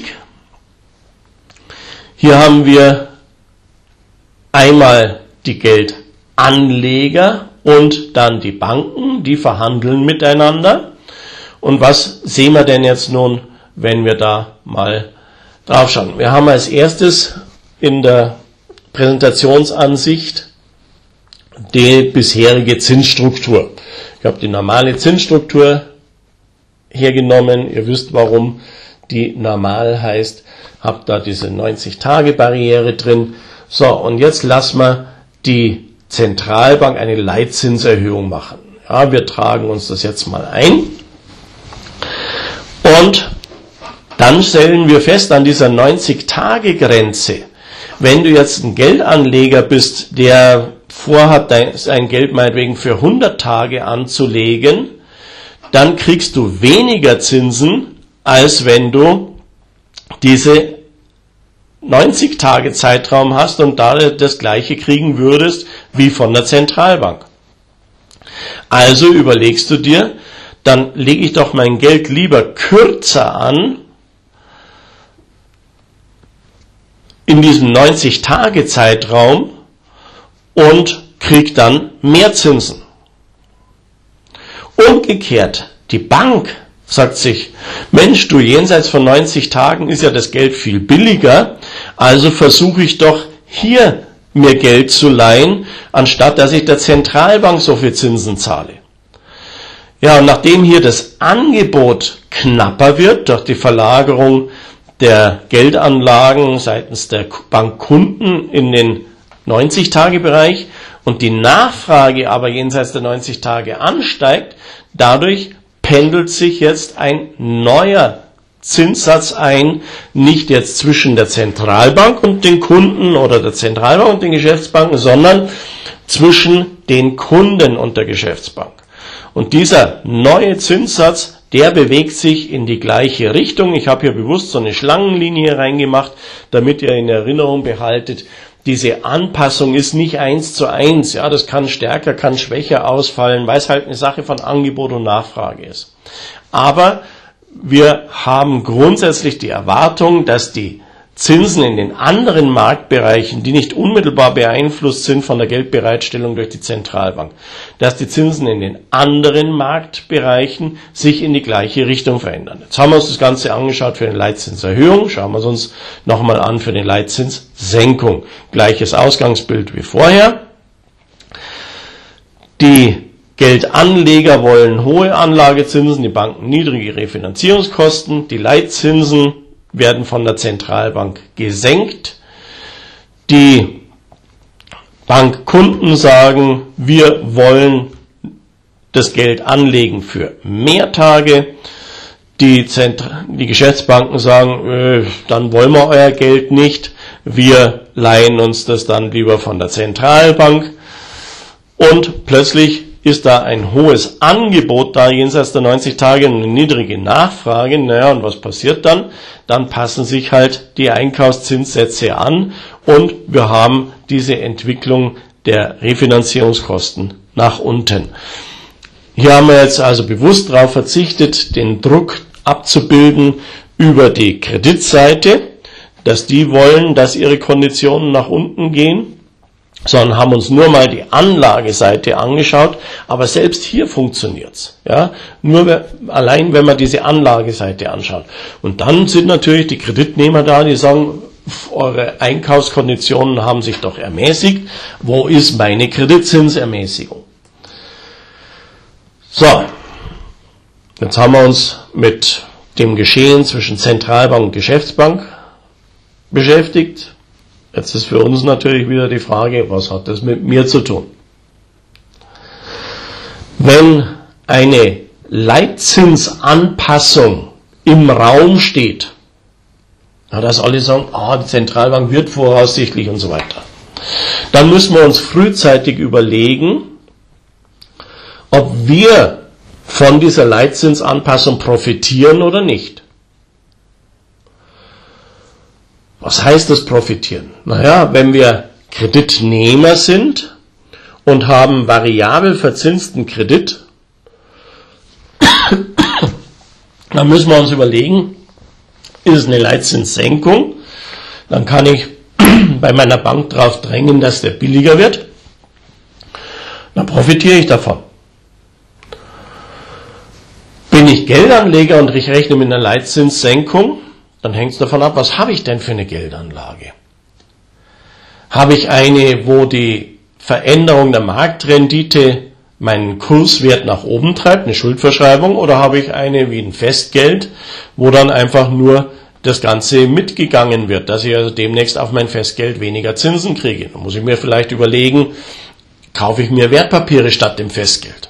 Hier haben wir einmal die Geldanleger und dann die Banken, die verhandeln miteinander. Und was sehen wir denn jetzt nun, wenn wir da mal drauf schauen? Wir haben als erstes in der Präsentationsansicht die bisherige Zinsstruktur. Ich habe die normale Zinsstruktur hergenommen. Ihr wisst, warum die normal heißt. Habe da diese 90-Tage-Barriere drin. So, und jetzt lassen wir die Zentralbank eine Leitzinserhöhung machen. Ja, wir tragen uns das jetzt mal ein. Und dann stellen wir fest an dieser 90-Tage-Grenze, wenn du jetzt ein Geldanleger bist, der vorhat, sein Geld meinetwegen für 100 Tage anzulegen, dann kriegst du weniger Zinsen, als wenn du diese 90-Tage-Zeitraum hast und da das gleiche kriegen würdest wie von der Zentralbank. Also überlegst du dir, dann lege ich doch mein Geld lieber kürzer an, in diesem 90-Tage-Zeitraum und kriege dann mehr Zinsen. Umgekehrt, die Bank sagt sich, Mensch, du, jenseits von 90 Tagen ist ja das Geld viel billiger, also versuche ich doch hier mir Geld zu leihen, anstatt dass ich der Zentralbank so viel Zinsen zahle. Ja, und nachdem hier das Angebot knapper wird durch die Verlagerung der Geldanlagen seitens der Bankkunden in den 90-Tage-Bereich und die Nachfrage aber jenseits der 90 Tage ansteigt, dadurch pendelt sich jetzt ein neuer Zinssatz ein, nicht jetzt zwischen der Zentralbank und den Kunden oder der Zentralbank und den Geschäftsbanken, sondern zwischen den Kunden und der Geschäftsbank. Und dieser neue Zinssatz, der bewegt sich in die gleiche Richtung. Ich habe hier bewusst so eine Schlangenlinie reingemacht, damit ihr in Erinnerung behaltet, diese Anpassung ist nicht 1:1. Ja, das kann stärker, kann schwächer ausfallen, weil es halt eine Sache von Angebot und Nachfrage ist. Aber wir haben grundsätzlich die Erwartung, dass die Zinsen in den anderen Marktbereichen, die nicht unmittelbar beeinflusst sind von der Geldbereitstellung durch die Zentralbank, dass die Zinsen in den anderen Marktbereichen sich in die gleiche Richtung verändern. Jetzt haben wir uns das Ganze angeschaut für eine Leitzinserhöhung, schauen wir es uns nochmal an für eine Leitzinssenkung. Gleiches Ausgangsbild wie vorher. Die Geldanleger wollen hohe Anlagezinsen, die Banken niedrige Refinanzierungskosten, die Leitzinsen werden von der Zentralbank gesenkt. Die Bankkunden sagen, wir wollen das Geld anlegen für mehr Tage. Die Geschäftsbanken sagen, dann wollen wir euer Geld nicht. Wir leihen uns das dann lieber von der Zentralbank. Und plötzlich ist da ein hohes Angebot da jenseits der 90 Tage und eine niedrige Nachfrage. Naja, und was passiert dann? Dann passen sich halt die Einkaufszinssätze an und wir haben diese Entwicklung der Refinanzierungskosten nach unten. Hier haben wir jetzt also bewusst darauf verzichtet, den Druck abzubilden über die Kreditseite, dass die wollen, dass ihre Konditionen nach unten gehen, sondern haben uns nur mal die Anlageseite angeschaut, aber selbst hier funktioniert's. Ja, allein wenn man diese Anlageseite anschaut. Und dann sind natürlich die Kreditnehmer da, die sagen, eure Einkaufskonditionen haben sich doch ermäßigt. Wo ist meine Kreditzinsermäßigung? So, jetzt haben wir uns mit dem Geschehen zwischen Zentralbank und Geschäftsbank beschäftigt. Jetzt ist für uns natürlich wieder die Frage, was hat das mit mir zu tun? Wenn eine Leitzinsanpassung im Raum steht, dass alle sagen, die Zentralbank wird voraussichtlich und so weiter, dann müssen wir uns frühzeitig überlegen, ob wir von dieser Leitzinsanpassung profitieren oder nicht. Was heißt das profitieren? Naja, wenn wir Kreditnehmer sind und haben variabel verzinsten Kredit, dann müssen wir uns überlegen, ist es eine Leitzinssenkung? Dann kann ich bei meiner Bank darauf drängen, dass der billiger wird. Dann profitiere ich davon. Bin ich Geldanleger und ich rechne mit einer Leitzinssenkung, dann hängt es davon ab, was habe ich denn für eine Geldanlage? Habe ich eine, wo die Veränderung der Marktrendite meinen Kurswert nach oben treibt, eine Schuldverschreibung, oder habe ich eine wie ein Festgeld, wo dann einfach nur das Ganze mitgegangen wird, dass ich also demnächst auf mein Festgeld weniger Zinsen kriege? Dann muss ich mir vielleicht überlegen, kaufe ich mir Wertpapiere statt dem Festgeld?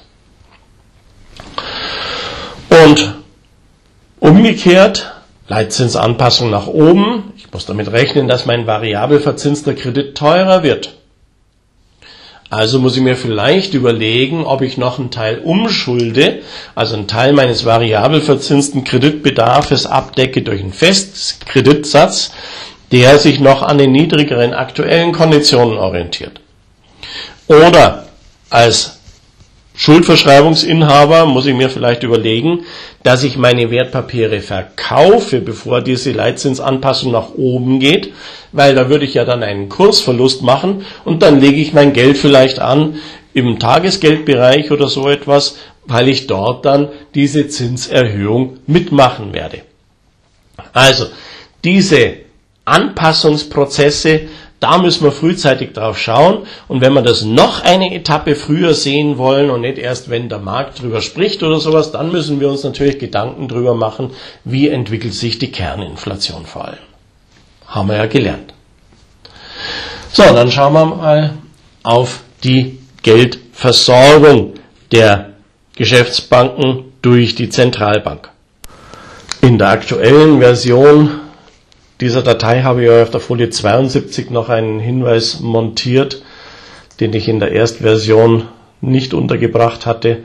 Und umgekehrt, Leitzinsanpassung nach oben. Ich muss damit rechnen, dass mein variabel verzinster Kredit teurer wird. Also muss ich mir vielleicht überlegen, ob ich noch einen Teil umschulde, also einen Teil meines variabel verzinsten Kreditbedarfes abdecke durch einen Festkreditsatz, der sich noch an den niedrigeren aktuellen Konditionen orientiert. Oder als Schuldverschreibungsinhaber muss ich mir vielleicht überlegen, dass ich meine Wertpapiere verkaufe, bevor diese Leitzinsanpassung nach oben geht, weil da würde ich ja dann einen Kursverlust machen und dann lege ich mein Geld vielleicht an im Tagesgeldbereich oder so etwas, weil ich dort dann diese Zinserhöhung mitmachen werde. Also, diese Anpassungsprozesse, da müssen wir frühzeitig drauf schauen, und wenn wir das noch eine Etappe früher sehen wollen und nicht erst, wenn der Markt drüber spricht oder sowas, dann müssen wir uns natürlich Gedanken drüber machen, wie entwickelt sich die Kerninflation vor allem. Haben wir ja gelernt. So, dann schauen wir mal auf die Geldversorgung der Geschäftsbanken durch die Zentralbank. In der aktuellen Version dieser Datei habe ich auf der Folie 72 noch einen Hinweis montiert, den ich in der Erstversion nicht untergebracht hatte.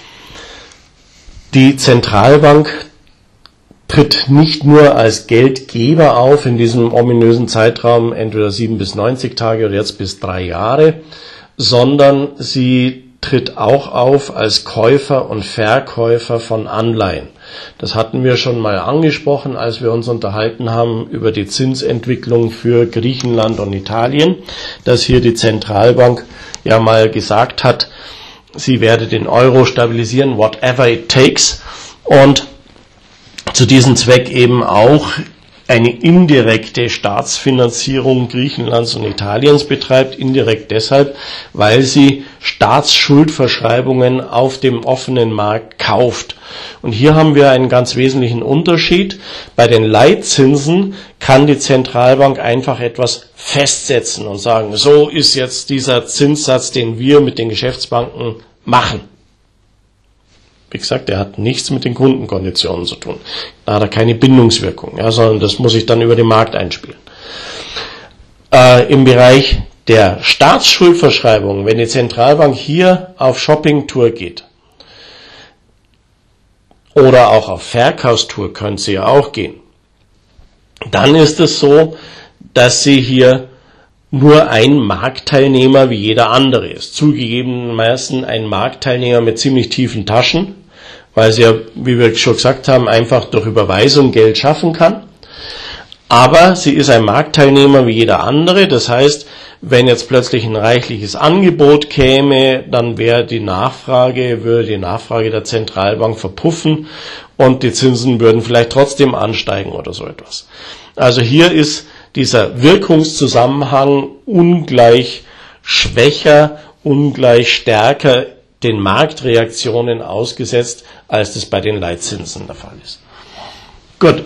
Die Zentralbank tritt nicht nur als Geldgeber auf in diesem ominösen Zeitraum, entweder 7 bis 90 Tage oder jetzt bis 3 Jahre, sondern sie tritt auch auf als Käufer und Verkäufer von Anleihen. Das hatten wir schon mal angesprochen, als wir uns unterhalten haben über die Zinsentwicklung für Griechenland und Italien, dass hier die Zentralbank ja mal gesagt hat, sie werde den Euro stabilisieren, whatever it takes, und zu diesem Zweck eben auch eine indirekte Staatsfinanzierung Griechenlands und Italiens betreibt, indirekt deshalb, weil sie Staatsschuldverschreibungen auf dem offenen Markt kauft. Und hier haben wir einen ganz wesentlichen Unterschied. Bei den Leitzinsen kann die Zentralbank einfach etwas festsetzen und sagen, so ist jetzt dieser Zinssatz, den wir mit den Geschäftsbanken machen. Wie gesagt, der hat nichts mit den Kundenkonditionen zu tun. Da hat er keine Bindungswirkung, ja, sondern das muss ich dann über den Markt einspielen. Im Bereich der Staatsschuldverschreibung, wenn die Zentralbank hier auf Shoppingtour geht oder auch auf Verkaufstour, könnte sie ja auch gehen, dann ist es so, dass sie hier nur ein Marktteilnehmer wie jeder andere ist. Zugegebenermaßen ein Marktteilnehmer mit ziemlich tiefen Taschen, weil sie ja, wie wir schon gesagt haben, einfach durch Überweisung Geld schaffen kann. Aber sie ist ein Marktteilnehmer wie jeder andere. Das heißt, wenn jetzt plötzlich ein reichliches Angebot käme, dann würde die Nachfrage der Zentralbank verpuffen und die Zinsen würden vielleicht trotzdem ansteigen oder so etwas. Also hier ist dieser Wirkungszusammenhang ungleich schwächer, ungleich stärker den Marktreaktionen ausgesetzt, als das bei den Leitzinsen der Fall ist. Gut,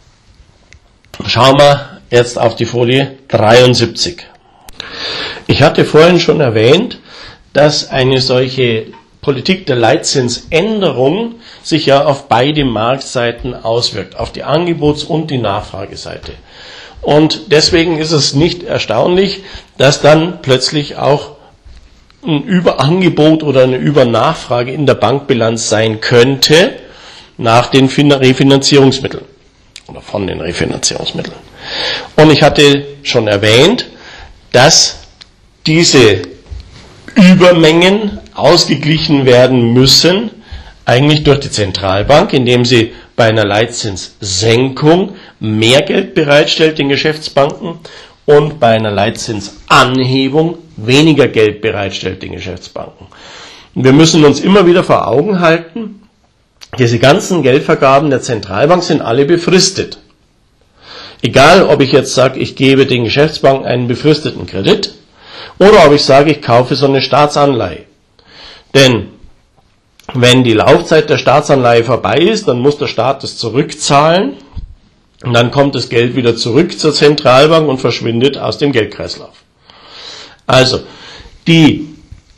schauen wir jetzt auf die Folie 73. Ich hatte vorhin schon erwähnt, dass eine solche Politik der Leitzinsänderung sich ja auf beide Marktseiten auswirkt, auf die Angebots- und die Nachfrageseite. Und deswegen ist es nicht erstaunlich, dass dann plötzlich auch ein Überangebot oder eine Übernachfrage in der Bankbilanz sein könnte nach den Refinanzierungsmitteln oder von den Refinanzierungsmitteln. Und ich hatte schon erwähnt, dass diese Übermengen ausgeglichen werden müssen, eigentlich durch die Zentralbank, indem sie bei einer Leitzinssenkung mehr Geld bereitstellt den Geschäftsbanken und bei einer Leitzinsanhebung weniger Geld bereitstellt den Geschäftsbanken. Und wir müssen uns immer wieder vor Augen halten, diese ganzen Geldvergaben der Zentralbank sind alle befristet. Egal, ob ich jetzt sage, ich gebe den Geschäftsbanken einen befristeten Kredit oder ob ich sage, ich kaufe so eine Staatsanleihe. Denn wenn die Laufzeit der Staatsanleihe vorbei ist, dann muss der Staat das zurückzahlen und dann kommt das Geld wieder zurück zur Zentralbank und verschwindet aus dem Geldkreislauf. Also, die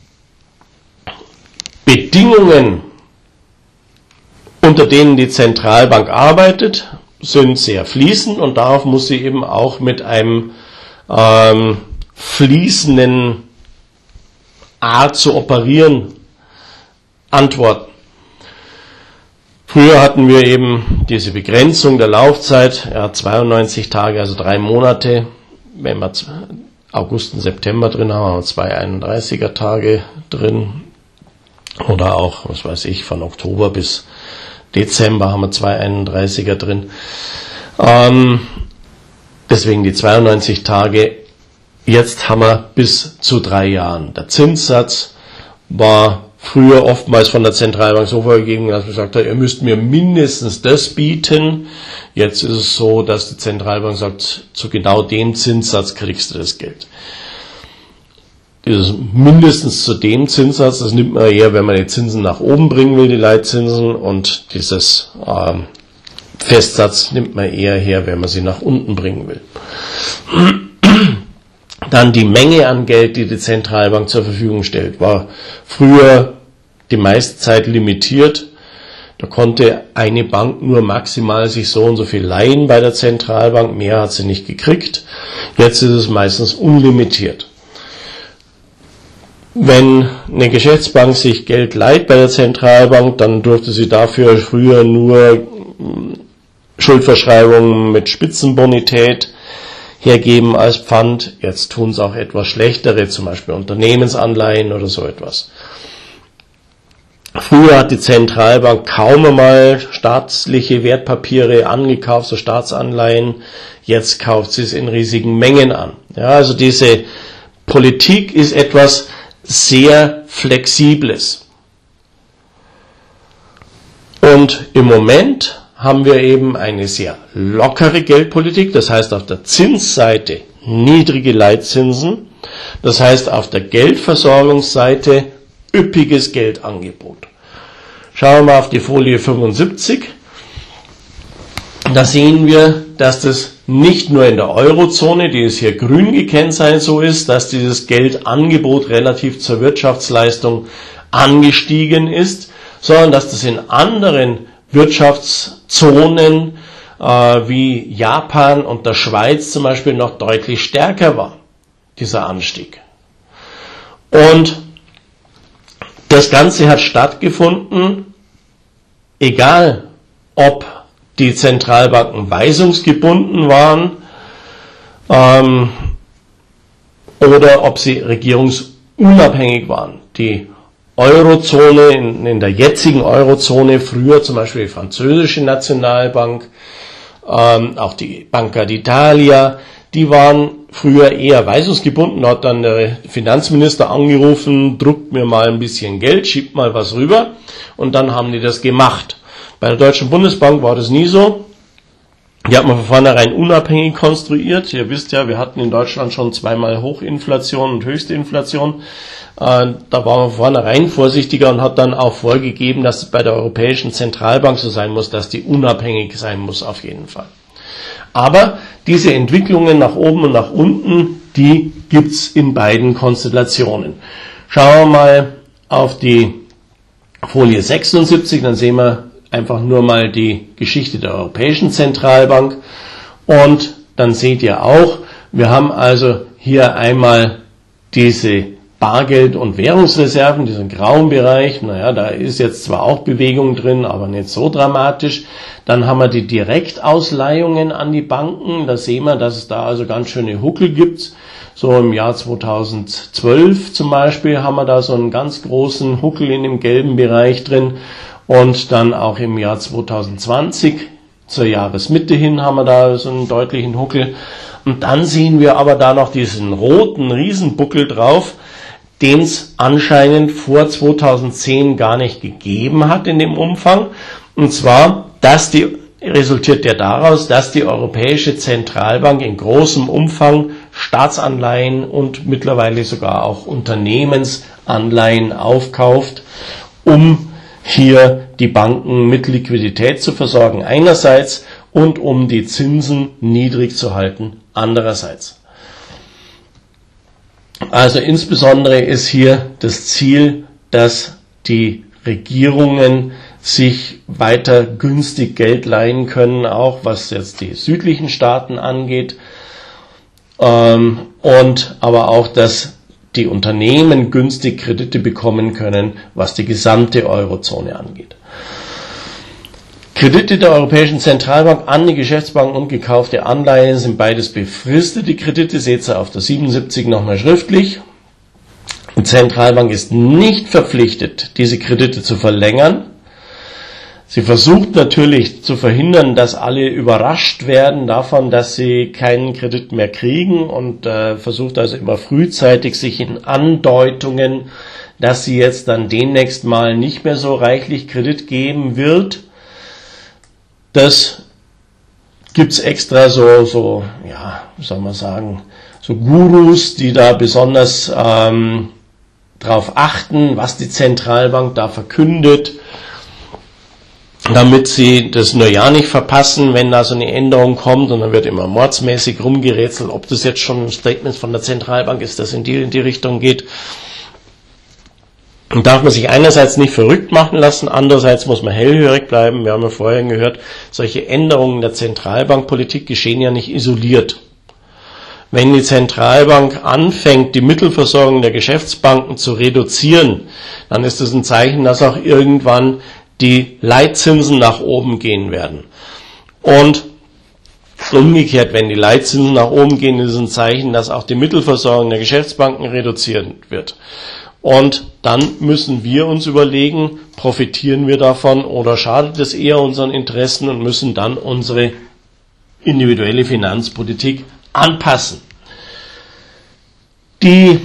Bedingungen, unter denen die Zentralbank arbeitet, sind sehr fließend und darauf muss sie eben auch mit einem fließenden Art zu operieren antworten. Früher hatten wir eben diese Begrenzung der Laufzeit, 92 Tage, also 3 Monate. Wenn wir August und September drin haben, haben wir 2 31er Tage drin. Oder auch, was weiß ich, von Oktober bis Dezember haben wir 2 31er drin. Deswegen die 92 Tage. Jetzt haben wir bis zu 3 Jahren. Der Zinssatz war früher oftmals von der Zentralbank so vorgegeben, dass man gesagt hat, ihr müsst mir mindestens das bieten. Jetzt ist es so, dass die Zentralbank sagt, zu genau dem Zinssatz kriegst du das Geld. Dieses mindestens zu dem Zinssatz, das nimmt man eher, wenn man die Zinsen nach oben bringen will, die Leitzinsen, und dieses Festsatz nimmt man eher her, wenn man sie nach unten bringen will. Dann die Menge an Geld, die die Zentralbank zur Verfügung stellt, war früher die meiste Zeit limitiert. Da konnte eine Bank nur maximal sich so und so viel leihen bei der Zentralbank, mehr hat sie nicht gekriegt. Jetzt ist es meistens unlimitiert. Wenn eine Geschäftsbank sich Geld leiht bei der Zentralbank, dann durfte sie dafür früher nur Schuldverschreibungen mit Spitzenbonität hergeben als Pfand. Jetzt tun es auch etwas schlechtere, zum Beispiel Unternehmensanleihen oder so etwas. Früher hat die Zentralbank kaum einmal staatliche Wertpapiere angekauft, so Staatsanleihen. Jetzt kauft sie es in riesigen Mengen an. Ja, also diese Politik ist etwas sehr Flexibles. Und im Moment haben wir eben eine sehr lockere Geldpolitik, das heißt auf der Zinsseite niedrige Leitzinsen, das heißt auf der Geldversorgungsseite üppiges Geldangebot. Schauen wir mal auf die Folie 75. Da sehen wir, dass das nicht nur in der Eurozone, die ist hier grün gekennzeichnet, so ist, dass dieses Geldangebot relativ zur Wirtschaftsleistung angestiegen ist, sondern dass das in anderen Wirtschaftszonen wie Japan und der Schweiz zum Beispiel noch deutlich stärker war, dieser Anstieg. Und das Ganze hat stattgefunden, egal ob die Zentralbanken weisungsgebunden waren oder ob sie regierungsunabhängig waren. Die Eurozone, in der jetzigen Eurozone, früher zum Beispiel die französische Nationalbank, auch die Banca d'Italia, die waren früher eher weisungsgebunden. Da hat dann der Finanzminister angerufen, druckt mir mal ein bisschen Geld, schiebt mal was rüber, und dann haben die das gemacht. Bei der Deutschen Bundesbank war das nie so. Die hat man von vornherein unabhängig konstruiert. Ihr wisst ja, wir hatten in Deutschland schon zweimal Hochinflation und höchste Inflation. Da war man von vornherein vorsichtiger und hat dann auch vorgegeben, dass es bei der Europäischen Zentralbank so sein muss, dass die unabhängig sein muss auf jeden Fall. Aber diese Entwicklungen nach oben und nach unten, die gibt's in beiden Konstellationen. Schauen wir mal auf die Folie 76, dann sehen wir einfach nur mal die Geschichte der Europäischen Zentralbank, und dann seht ihr auch, wir haben also hier einmal diese Bargeld- und Währungsreserven, diesen grauen Bereich. Naja, da ist jetzt zwar auch Bewegung drin, aber nicht so dramatisch. Dann haben wir die Direktausleihungen an die Banken. Da sehen wir, dass es da also ganz schöne Huckel gibt. So im Jahr 2012 zum Beispiel haben wir da so einen ganz großen Huckel in dem gelben Bereich drin. Und dann auch im Jahr 2020, zur Jahresmitte hin, haben wir da so einen deutlichen Huckel. Und dann sehen wir aber da noch diesen roten Riesenbuckel drauf, den es anscheinend vor 2010 gar nicht gegeben hat in dem Umfang. Und zwar, resultiert ja daraus, dass die Europäische Zentralbank in großem Umfang Staatsanleihen und mittlerweile sogar auch Unternehmensanleihen aufkauft, um hier die Banken mit Liquidität zu versorgen einerseits und um die Zinsen niedrig zu halten andererseits. Also insbesondere ist hier das Ziel, dass die Regierungen sich weiter günstig Geld leihen können, auch was jetzt die südlichen Staaten angeht, und aber auch, dass die Unternehmen günstig Kredite bekommen können, was die gesamte Eurozone angeht. Kredite der Europäischen Zentralbank an die Geschäftsbanken und gekaufte Anleihen sind beides befristete Kredite, seht ihr auf der 77 nochmal schriftlich. Die Zentralbank ist nicht verpflichtet, diese Kredite zu verlängern. Sie versucht natürlich zu verhindern, dass alle überrascht werden davon, dass sie keinen Kredit mehr kriegen, und versucht also immer frühzeitig sich in Andeutungen, dass sie jetzt dann demnächst mal nicht mehr so reichlich Kredit geben wird. Das gibt's extra so Gurus, die da besonders drauf achten, was die Zentralbank da verkündet, damit sie das nur ja nicht verpassen, wenn da so eine Änderung kommt, und dann wird immer mordsmäßig rumgerätselt, ob das jetzt schon ein Statement von der Zentralbank ist, das in die Richtung geht. Und darf man sich einerseits nicht verrückt machen lassen, andererseits muss man hellhörig bleiben. Wir haben ja vorhin gehört, solche Änderungen der Zentralbankpolitik geschehen ja nicht isoliert. wenn die Zentralbank anfängt, die Mittelversorgung der Geschäftsbanken zu reduzieren, dann ist das ein Zeichen, dass auch irgendwann die Leitzinsen nach oben gehen werden. Und umgekehrt, wenn die Leitzinsen nach oben gehen, ist es ein Zeichen, dass auch die Mittelversorgung der Geschäftsbanken reduziert wird. Und dann müssen wir uns überlegen, profitieren wir davon oder schadet es eher unseren Interessen, und müssen dann unsere individuelle Finanzpolitik anpassen. Die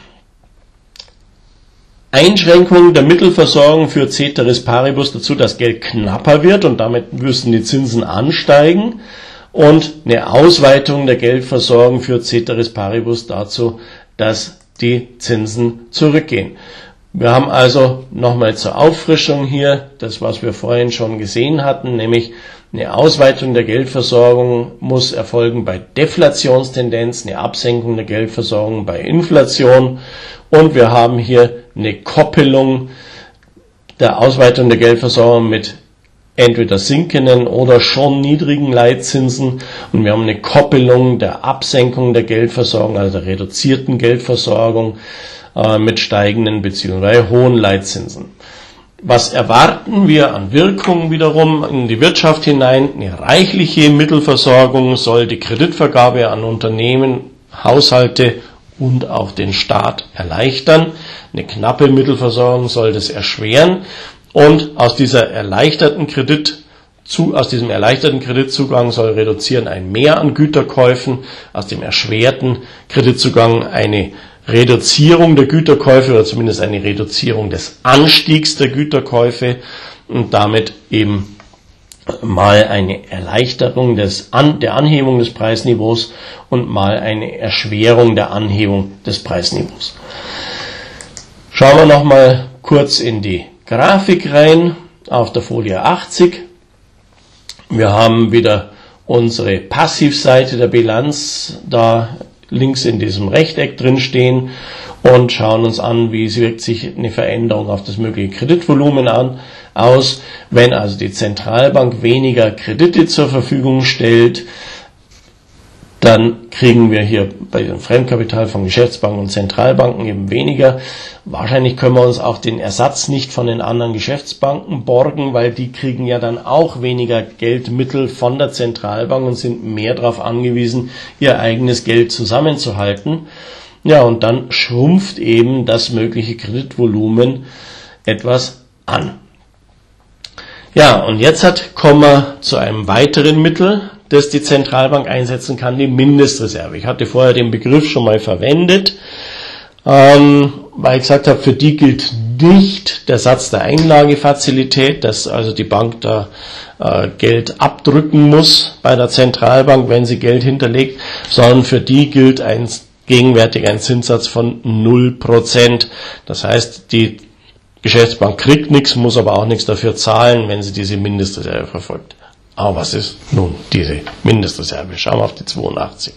Einschränkung der Mittelversorgung führt ceteris paribus dazu, dass Geld knapper wird, und damit müssen die Zinsen ansteigen. Und eine Ausweitung der Geldversorgung führt ceteris paribus dazu, dass die Zinsen zurückgehen. Wir haben also nochmal zur Auffrischung hier das, was wir vorhin schon gesehen hatten, nämlich eine Ausweitung der Geldversorgung muss erfolgen bei Deflationstendenz, eine Absenkung der Geldversorgung bei Inflation, und wir haben hier eine Koppelung der Ausweitung der Geldversorgung mit entweder sinkenden oder schon niedrigen Leitzinsen, und wir haben eine Koppelung der Absenkung der Geldversorgung, also der reduzierten Geldversorgung mit steigenden bzw. hohen Leitzinsen. Was erwarten wir an Wirkung wiederum in die Wirtschaft hinein? Eine reichliche Mittelversorgung soll die Kreditvergabe an Unternehmen, Haushalte und auch den Staat erleichtern. Eine knappe Mittelversorgung soll das erschweren. Und aus diesem erleichterten Kreditzugang soll reduzieren ein Mehr an Güterkäufen, aus dem erschwerten Kreditzugang eine Reduzierung der Güterkäufe oder zumindest eine Reduzierung des Anstiegs der Güterkäufe und damit eben mal eine Erleichterung der Anhebung des Preisniveaus und mal eine Erschwerung der Anhebung des Preisniveaus. Schauen wir nochmal kurz in die Grafik rein auf der Folie 80. Wir haben wieder unsere Passivseite der Bilanz da links in diesem Rechteck drin stehen und schauen uns an, wie wirkt sich eine Veränderung auf das mögliche Kreditvolumen aus. Wenn also die Zentralbank weniger Kredite zur Verfügung stellt, dann kriegen wir hier bei dem Fremdkapital von Geschäftsbanken und Zentralbanken eben weniger. Wahrscheinlich können wir uns auch den Ersatz nicht von den anderen Geschäftsbanken borgen, weil die kriegen ja dann auch weniger Geldmittel von der Zentralbank und sind mehr darauf angewiesen, ihr eigenes Geld zusammenzuhalten. Ja, und dann schrumpft eben das mögliche Kreditvolumen etwas an. Ja, und jetzt kommen wir zu einem weiteren Mittel, das die Zentralbank einsetzen kann, die Mindestreserve. Ich hatte vorher den Begriff schon mal verwendet, weil ich gesagt habe, für die gilt nicht der Satz der Einlagefazilität, dass also die Bank da Geld abdrücken muss bei der Zentralbank, wenn sie Geld hinterlegt, sondern für die gilt gegenwärtig ein Zinssatz von 0%. Das heißt, die Geschäftsbank kriegt nichts, muss aber auch nichts dafür zahlen, wenn sie diese Mindestreserve verfolgt. Aber was ist nun diese Mindestreserve? Schauen wir auf die 82.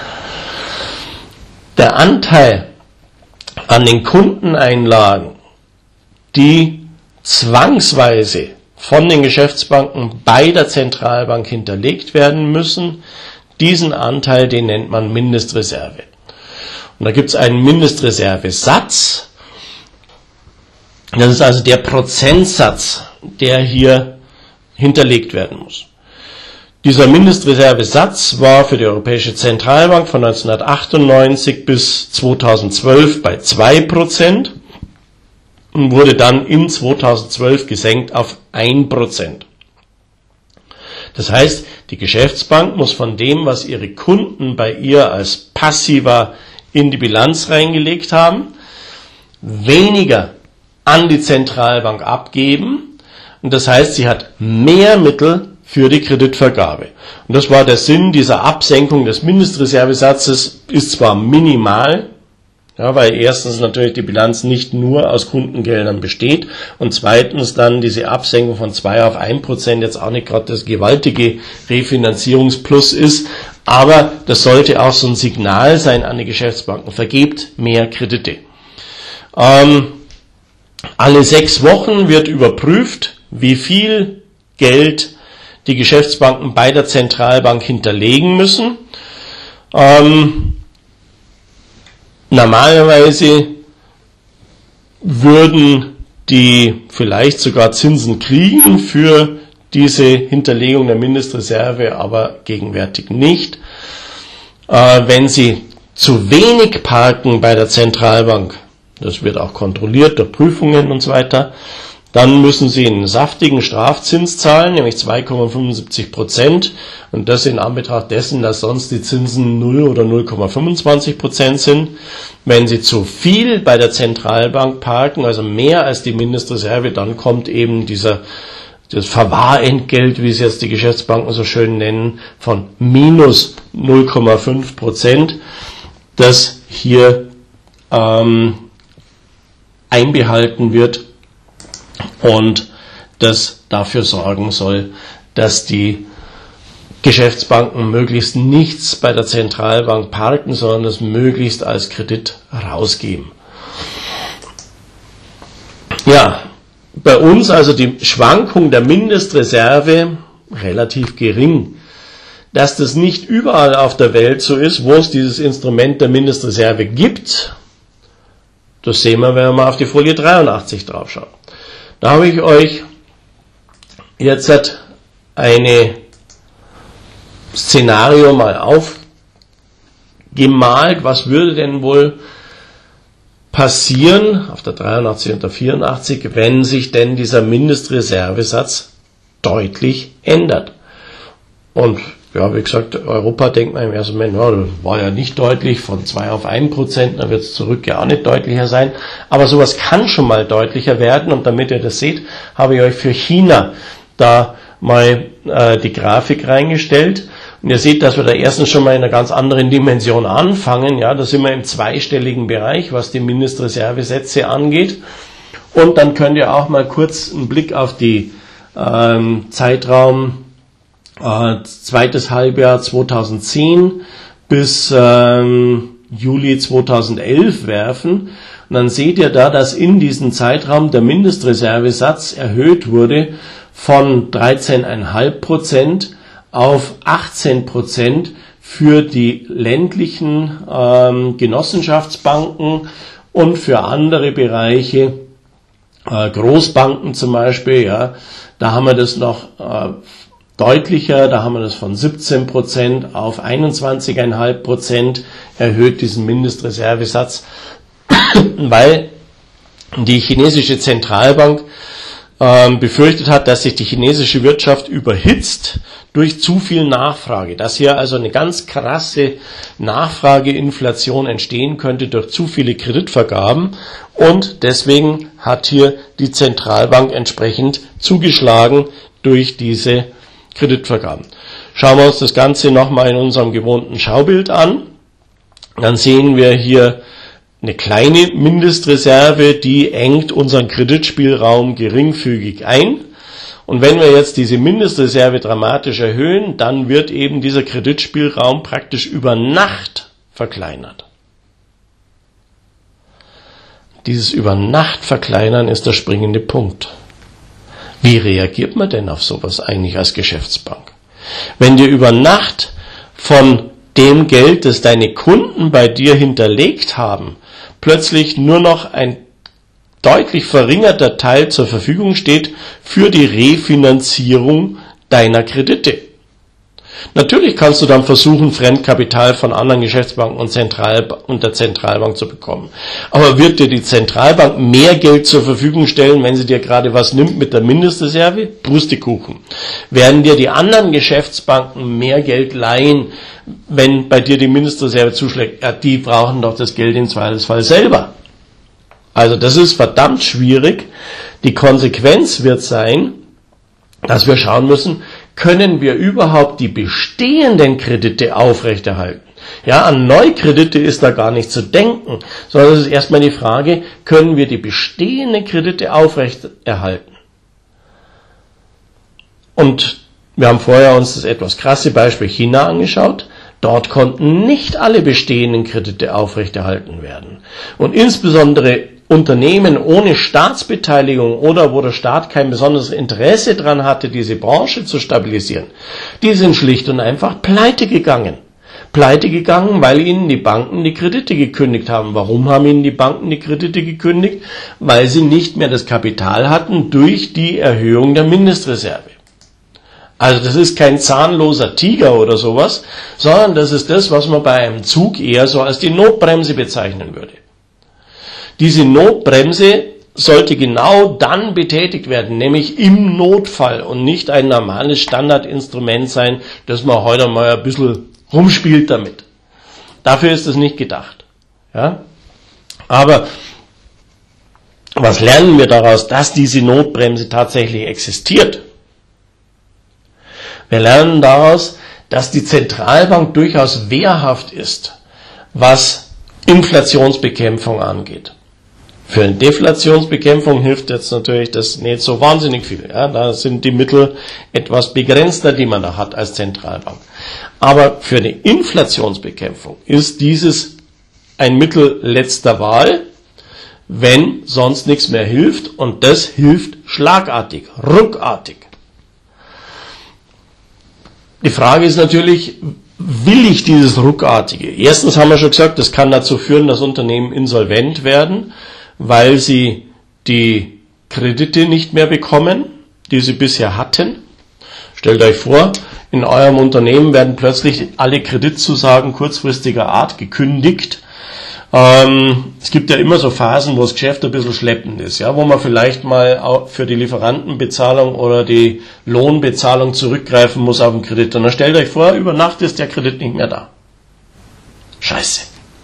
Der Anteil an den Kundeneinlagen, die zwangsweise von den Geschäftsbanken bei der Zentralbank hinterlegt werden müssen, diesen Anteil, den nennt man Mindestreserve. Und da gibt es einen Mindestreservesatz. Das ist also der Prozentsatz, der hier hinterlegt werden muss. Dieser Mindestreservesatz war für die Europäische Zentralbank von 1998 bis 2012 bei 2% und wurde dann in 2012 gesenkt auf 1%. Das heißt, die Geschäftsbank muss von dem, was ihre Kunden bei ihr als Passiva in die Bilanz reingelegt haben, weniger an die Zentralbank abgeben. Und das heißt, sie hat mehr Mittel für die Kreditvergabe. Und das war der Sinn dieser Absenkung des Mindestreservesatzes, ist zwar minimal, ja, weil erstens natürlich die Bilanz nicht nur aus Kundengeldern besteht und zweitens dann diese Absenkung von 2 auf 1% jetzt auch nicht gerade das gewaltige Refinanzierungsplus ist, aber das sollte auch so ein Signal sein an die Geschäftsbanken. Vergebt mehr Kredite. Alle 6 Wochen wird überprüft, wie viel Geld die Geschäftsbanken bei der Zentralbank hinterlegen müssen. Normalerweise würden die vielleicht sogar Zinsen kriegen für diese Hinterlegung der Mindestreserve, aber gegenwärtig nicht. Wenn sie zu wenig parken bei der Zentralbank, das wird auch kontrolliert durch Prüfungen und so weiter, dann müssen sie einen saftigen Strafzins zahlen, nämlich 2,75%, und das in Anbetracht dessen, dass sonst die Zinsen 0 oder 0,25% sind. Wenn sie zu viel bei der Zentralbank parken, also mehr als die Mindestreserve, dann kommt eben das Verwahrentgelt, wie es jetzt die Geschäftsbanken so schön nennen, von minus 0,5%, das hier einbehalten wird und das dafür sorgen soll, dass die Geschäftsbanken möglichst nichts bei der Zentralbank parken, sondern es möglichst als Kredit rausgeben. Ja, bei uns also die Schwankung der Mindestreserve relativ gering. Dass das nicht überall auf der Welt so ist, wo es dieses Instrument der Mindestreserve gibt, das sehen wir, wenn wir mal auf die Folie 83 drauf schauen. Da habe ich euch jetzt ein Szenario mal aufgemalt. Was würde denn wohl passieren auf der 83 und der 84, wenn sich denn dieser Mindestreservesatz deutlich ändert? Und ja, wie gesagt, Europa denkt man im ersten Moment, ja, das war ja nicht deutlich, von 2 auf 1%, dann wird es zurück ja auch nicht deutlicher sein. Aber sowas kann schon mal deutlicher werden, und damit ihr das seht, habe ich euch für China da mal die Grafik reingestellt. Und ihr seht, dass wir da erstens schon mal in einer ganz anderen Dimension anfangen. Ja, da sind wir im zweistelligen Bereich, was die Mindestreservesätze angeht. Und dann könnt ihr auch mal kurz einen Blick auf die Zeitraum zweites Halbjahr 2010 bis Juli 2011 werfen. Und dann seht ihr da, dass in diesem Zeitraum der Mindestreservesatz erhöht wurde von 13,5% auf 18% für die ländlichen Genossenschaftsbanken und für andere Bereiche, Großbanken zum Beispiel, ja, da haben wir das noch deutlicher, da haben wir das von 17% auf 21,5% erhöht, diesen Mindestreservesatz, weil die chinesische Zentralbank befürchtet hat, dass sich die chinesische Wirtschaft überhitzt durch zu viel Nachfrage, dass hier also eine ganz krasse Nachfrageinflation entstehen könnte durch zu viele Kreditvergaben, und deswegen hat hier die Zentralbank entsprechend zugeschlagen durch diese Kreditvergaben. Schauen wir uns das Ganze nochmal in unserem gewohnten Schaubild an. Dann sehen wir hier eine kleine Mindestreserve, die engt unseren Kreditspielraum geringfügig ein. Und wenn wir jetzt diese Mindestreserve dramatisch erhöhen, dann wird eben dieser Kreditspielraum praktisch über Nacht verkleinert. Dieses über Nacht verkleinern ist der springende Punkt. Wie reagiert man denn auf sowas eigentlich als Geschäftsbank? Wenn dir über Nacht von dem Geld, das deine Kunden bei dir hinterlegt haben, plötzlich nur noch ein deutlich verringerter Teil zur Verfügung steht für die Refinanzierung deiner Kredite. Natürlich kannst du dann versuchen, Fremdkapital von anderen Geschäftsbanken und der Zentralbank zu bekommen. Aber wird dir die Zentralbank mehr Geld zur Verfügung stellen, wenn sie dir gerade was nimmt mit der Mindestreserve? Pustekuchen. Werden dir die anderen Geschäftsbanken mehr Geld leihen, wenn bei dir die Mindestreserve zuschlägt? Ja, die brauchen doch das Geld im Zweifelsfall selber. Also das ist verdammt schwierig. Die Konsequenz wird sein, dass wir schauen müssen, können wir überhaupt die bestehenden Kredite aufrechterhalten? Ja, an Neukredite ist da gar nicht zu denken, sondern es ist erstmal die Frage, können wir die bestehenden Kredite aufrechterhalten? Und wir haben vorher uns das etwas krasse Beispiel China angeschaut. Dort konnten nicht alle bestehenden Kredite aufrechterhalten werden. Und insbesondere Unternehmen ohne Staatsbeteiligung oder wo der Staat kein besonderes Interesse daran hatte, diese Branche zu stabilisieren, die sind schlicht und einfach pleite gegangen. pleite gegangen, weil ihnen die Banken die Kredite gekündigt haben. Warum haben ihnen die Banken die Kredite gekündigt? Weil sie nicht mehr das Kapital hatten durch die Erhöhung der Mindestreserve. Also das ist kein zahnloser Tiger oder sowas, sondern das ist das, was man bei einem Zug eher so als die Notbremse bezeichnen würde. Diese Notbremse sollte genau dann betätigt werden, nämlich im Notfall und nicht ein normales Standardinstrument sein, dass man heute mal ein bisschen rumspielt damit. Dafür ist es nicht gedacht. Ja? Aber was lernen wir daraus, dass diese Notbremse tatsächlich existiert? Wir lernen daraus, dass die Zentralbank durchaus wehrhaft ist, was Inflationsbekämpfung angeht. Für eine Deflationsbekämpfung hilft jetzt natürlich das nicht so wahnsinnig viel. Ja, da sind die Mittel etwas begrenzter, die man da hat als Zentralbank. Aber für eine Inflationsbekämpfung ist dieses ein Mittel letzter Wahl, wenn sonst nichts mehr hilft. Und das hilft schlagartig, ruckartig. Die Frage ist natürlich, will ich dieses Ruckartige? Erstens haben wir schon gesagt, das kann dazu führen, dass Unternehmen insolvent werden, weil sie die Kredite nicht mehr bekommen, die sie bisher hatten. Stellt euch vor, in eurem Unternehmen werden plötzlich alle Kreditzusagen kurzfristiger Art gekündigt. Es gibt ja immer so Phasen, wo das Geschäft ein bisschen schleppend ist, ja, wo man vielleicht mal auch für die Lieferantenbezahlung oder die Lohnbezahlung zurückgreifen muss auf den Kredit. Und dann stellt euch vor, über Nacht ist der Kredit nicht mehr da. Scheiße.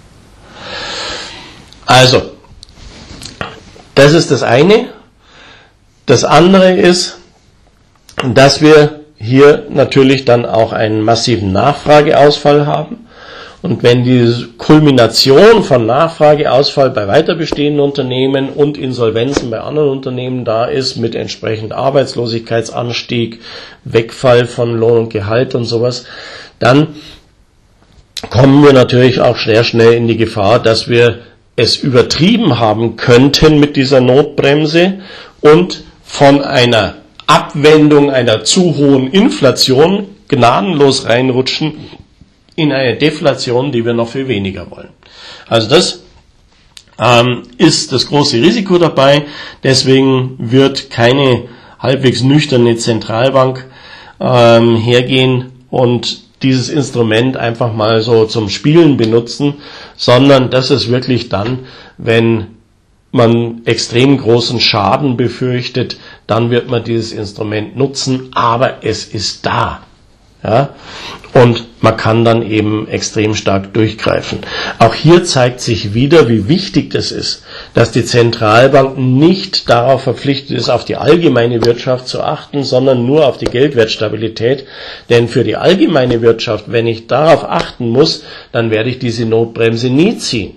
Also, das ist das eine. Das andere ist, dass wir hier natürlich dann auch einen massiven Nachfrageausfall haben. Und wenn die Kulmination von Nachfrageausfall bei weiter bestehenden Unternehmen und Insolvenzen bei anderen Unternehmen da ist, mit entsprechend Arbeitslosigkeitsanstieg, Wegfall von Lohn und Gehalt und sowas, dann kommen wir natürlich auch sehr schnell in die Gefahr, dass wir es übertrieben haben könnten mit dieser Notbremse und von einer Abwendung einer zu hohen Inflation gnadenlos reinrutschen in eine Deflation, die wir noch viel weniger wollen. Also das ist das große Risiko dabei. Deswegen wird keine halbwegs nüchterne Zentralbank hergehen und dieses Instrument einfach mal so zum Spielen benutzen, sondern das ist wirklich dann, wenn man extrem großen Schaden befürchtet, dann wird man dieses Instrument nutzen, aber es ist da. Ja, und man kann dann eben extrem stark durchgreifen. Auch hier zeigt sich wieder, wie wichtig es ist, dass die Zentralbank nicht darauf verpflichtet ist, auf die allgemeine Wirtschaft zu achten, sondern nur auf die Geldwertstabilität. Denn für die allgemeine Wirtschaft, wenn ich darauf achten muss, dann werde ich diese Notbremse nie ziehen.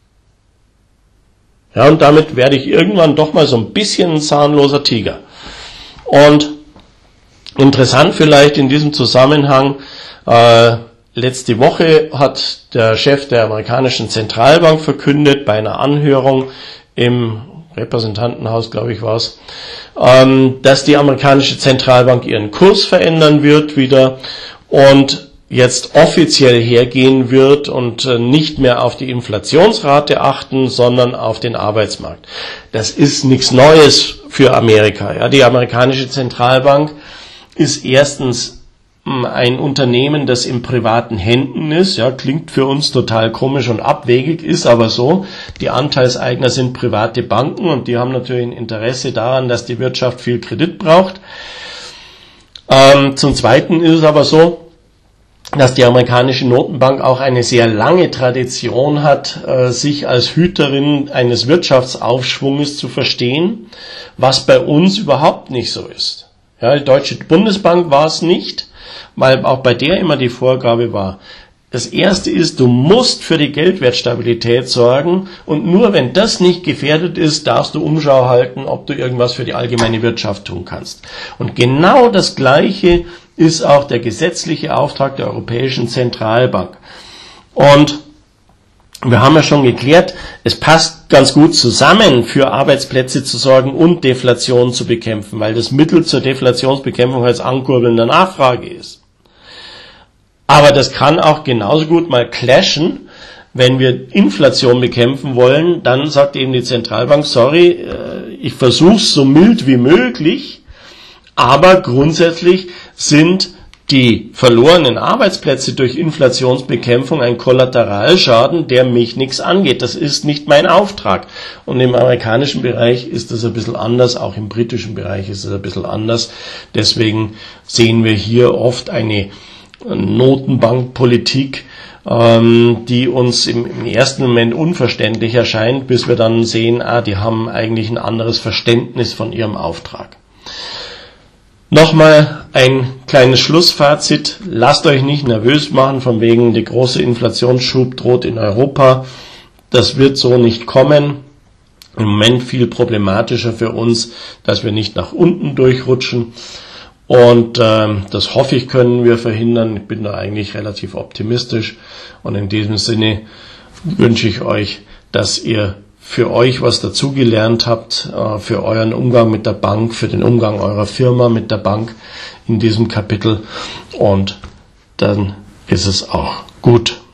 Ja, und damit werde ich irgendwann doch mal so ein bisschen ein zahnloser Tiger. Und interessant vielleicht in diesem Zusammenhang, letzte Woche hat der Chef der amerikanischen Zentralbank verkündet, bei einer Anhörung im Repräsentantenhaus, glaube ich, war es, dass die amerikanische Zentralbank ihren Kurs verändern wird wieder und jetzt offiziell hergehen wird und nicht mehr auf die Inflationsrate achten, sondern auf den Arbeitsmarkt. Das ist nichts Neues für Amerika. Ja. Die amerikanische Zentralbank ist erstens ein Unternehmen, das in privaten Händen ist. Ja, klingt für uns total komisch und abwegig, ist aber so. Die Anteilseigner sind private Banken und die haben natürlich ein Interesse daran, dass die Wirtschaft viel Kredit braucht. Zum Zweiten ist es aber so, dass die amerikanische Notenbank auch eine sehr lange Tradition hat, sich als Hüterin eines Wirtschaftsaufschwunges zu verstehen, was bei uns überhaupt nicht so ist. Ja, die Deutsche Bundesbank war es nicht, weil auch bei der immer die Vorgabe war, das erste ist, du musst für die Geldwertstabilität sorgen und nur wenn das nicht gefährdet ist, darfst du Umschau halten, ob du irgendwas für die allgemeine Wirtschaft tun kannst. Und genau das Gleiche ist auch der gesetzliche Auftrag der Europäischen Zentralbank. Und wir haben ja schon geklärt, es passt ganz gut zusammen, für Arbeitsplätze zu sorgen und Deflation zu bekämpfen, weil das Mittel zur Deflationsbekämpfung als Ankurbeln der Nachfrage ist. Aber das kann auch genauso gut mal clashen. Wenn wir Inflation bekämpfen wollen, dann sagt eben die Zentralbank, sorry, ich versuche es so mild wie möglich, aber grundsätzlich sind die verlorenen Arbeitsplätze durch Inflationsbekämpfung ein Kollateralschaden, der mich nichts angeht. Das ist nicht mein Auftrag. Und im amerikanischen Bereich ist das ein bisschen anders, auch im britischen Bereich ist es ein bisschen anders. Deswegen sehen wir hier oft eine Notenbankpolitik, die uns im ersten Moment unverständlich erscheint, bis wir dann sehen, die haben eigentlich ein anderes Verständnis von ihrem Auftrag. Nochmal ein kleines Schlussfazit. Lasst euch nicht nervös machen, von wegen der große Inflationsschub droht in Europa. Das wird so nicht kommen. Im Moment viel problematischer für uns, dass wir nicht nach unten durchrutschen. Und das hoffe ich, können wir verhindern. Ich bin da eigentlich relativ optimistisch. Und in diesem Sinne wünsche ich euch, dass ihr für euch was dazugelernt habt, für euren Umgang mit der Bank, für den Umgang eurer Firma mit der Bank in diesem Kapitel. Und dann ist es auch gut.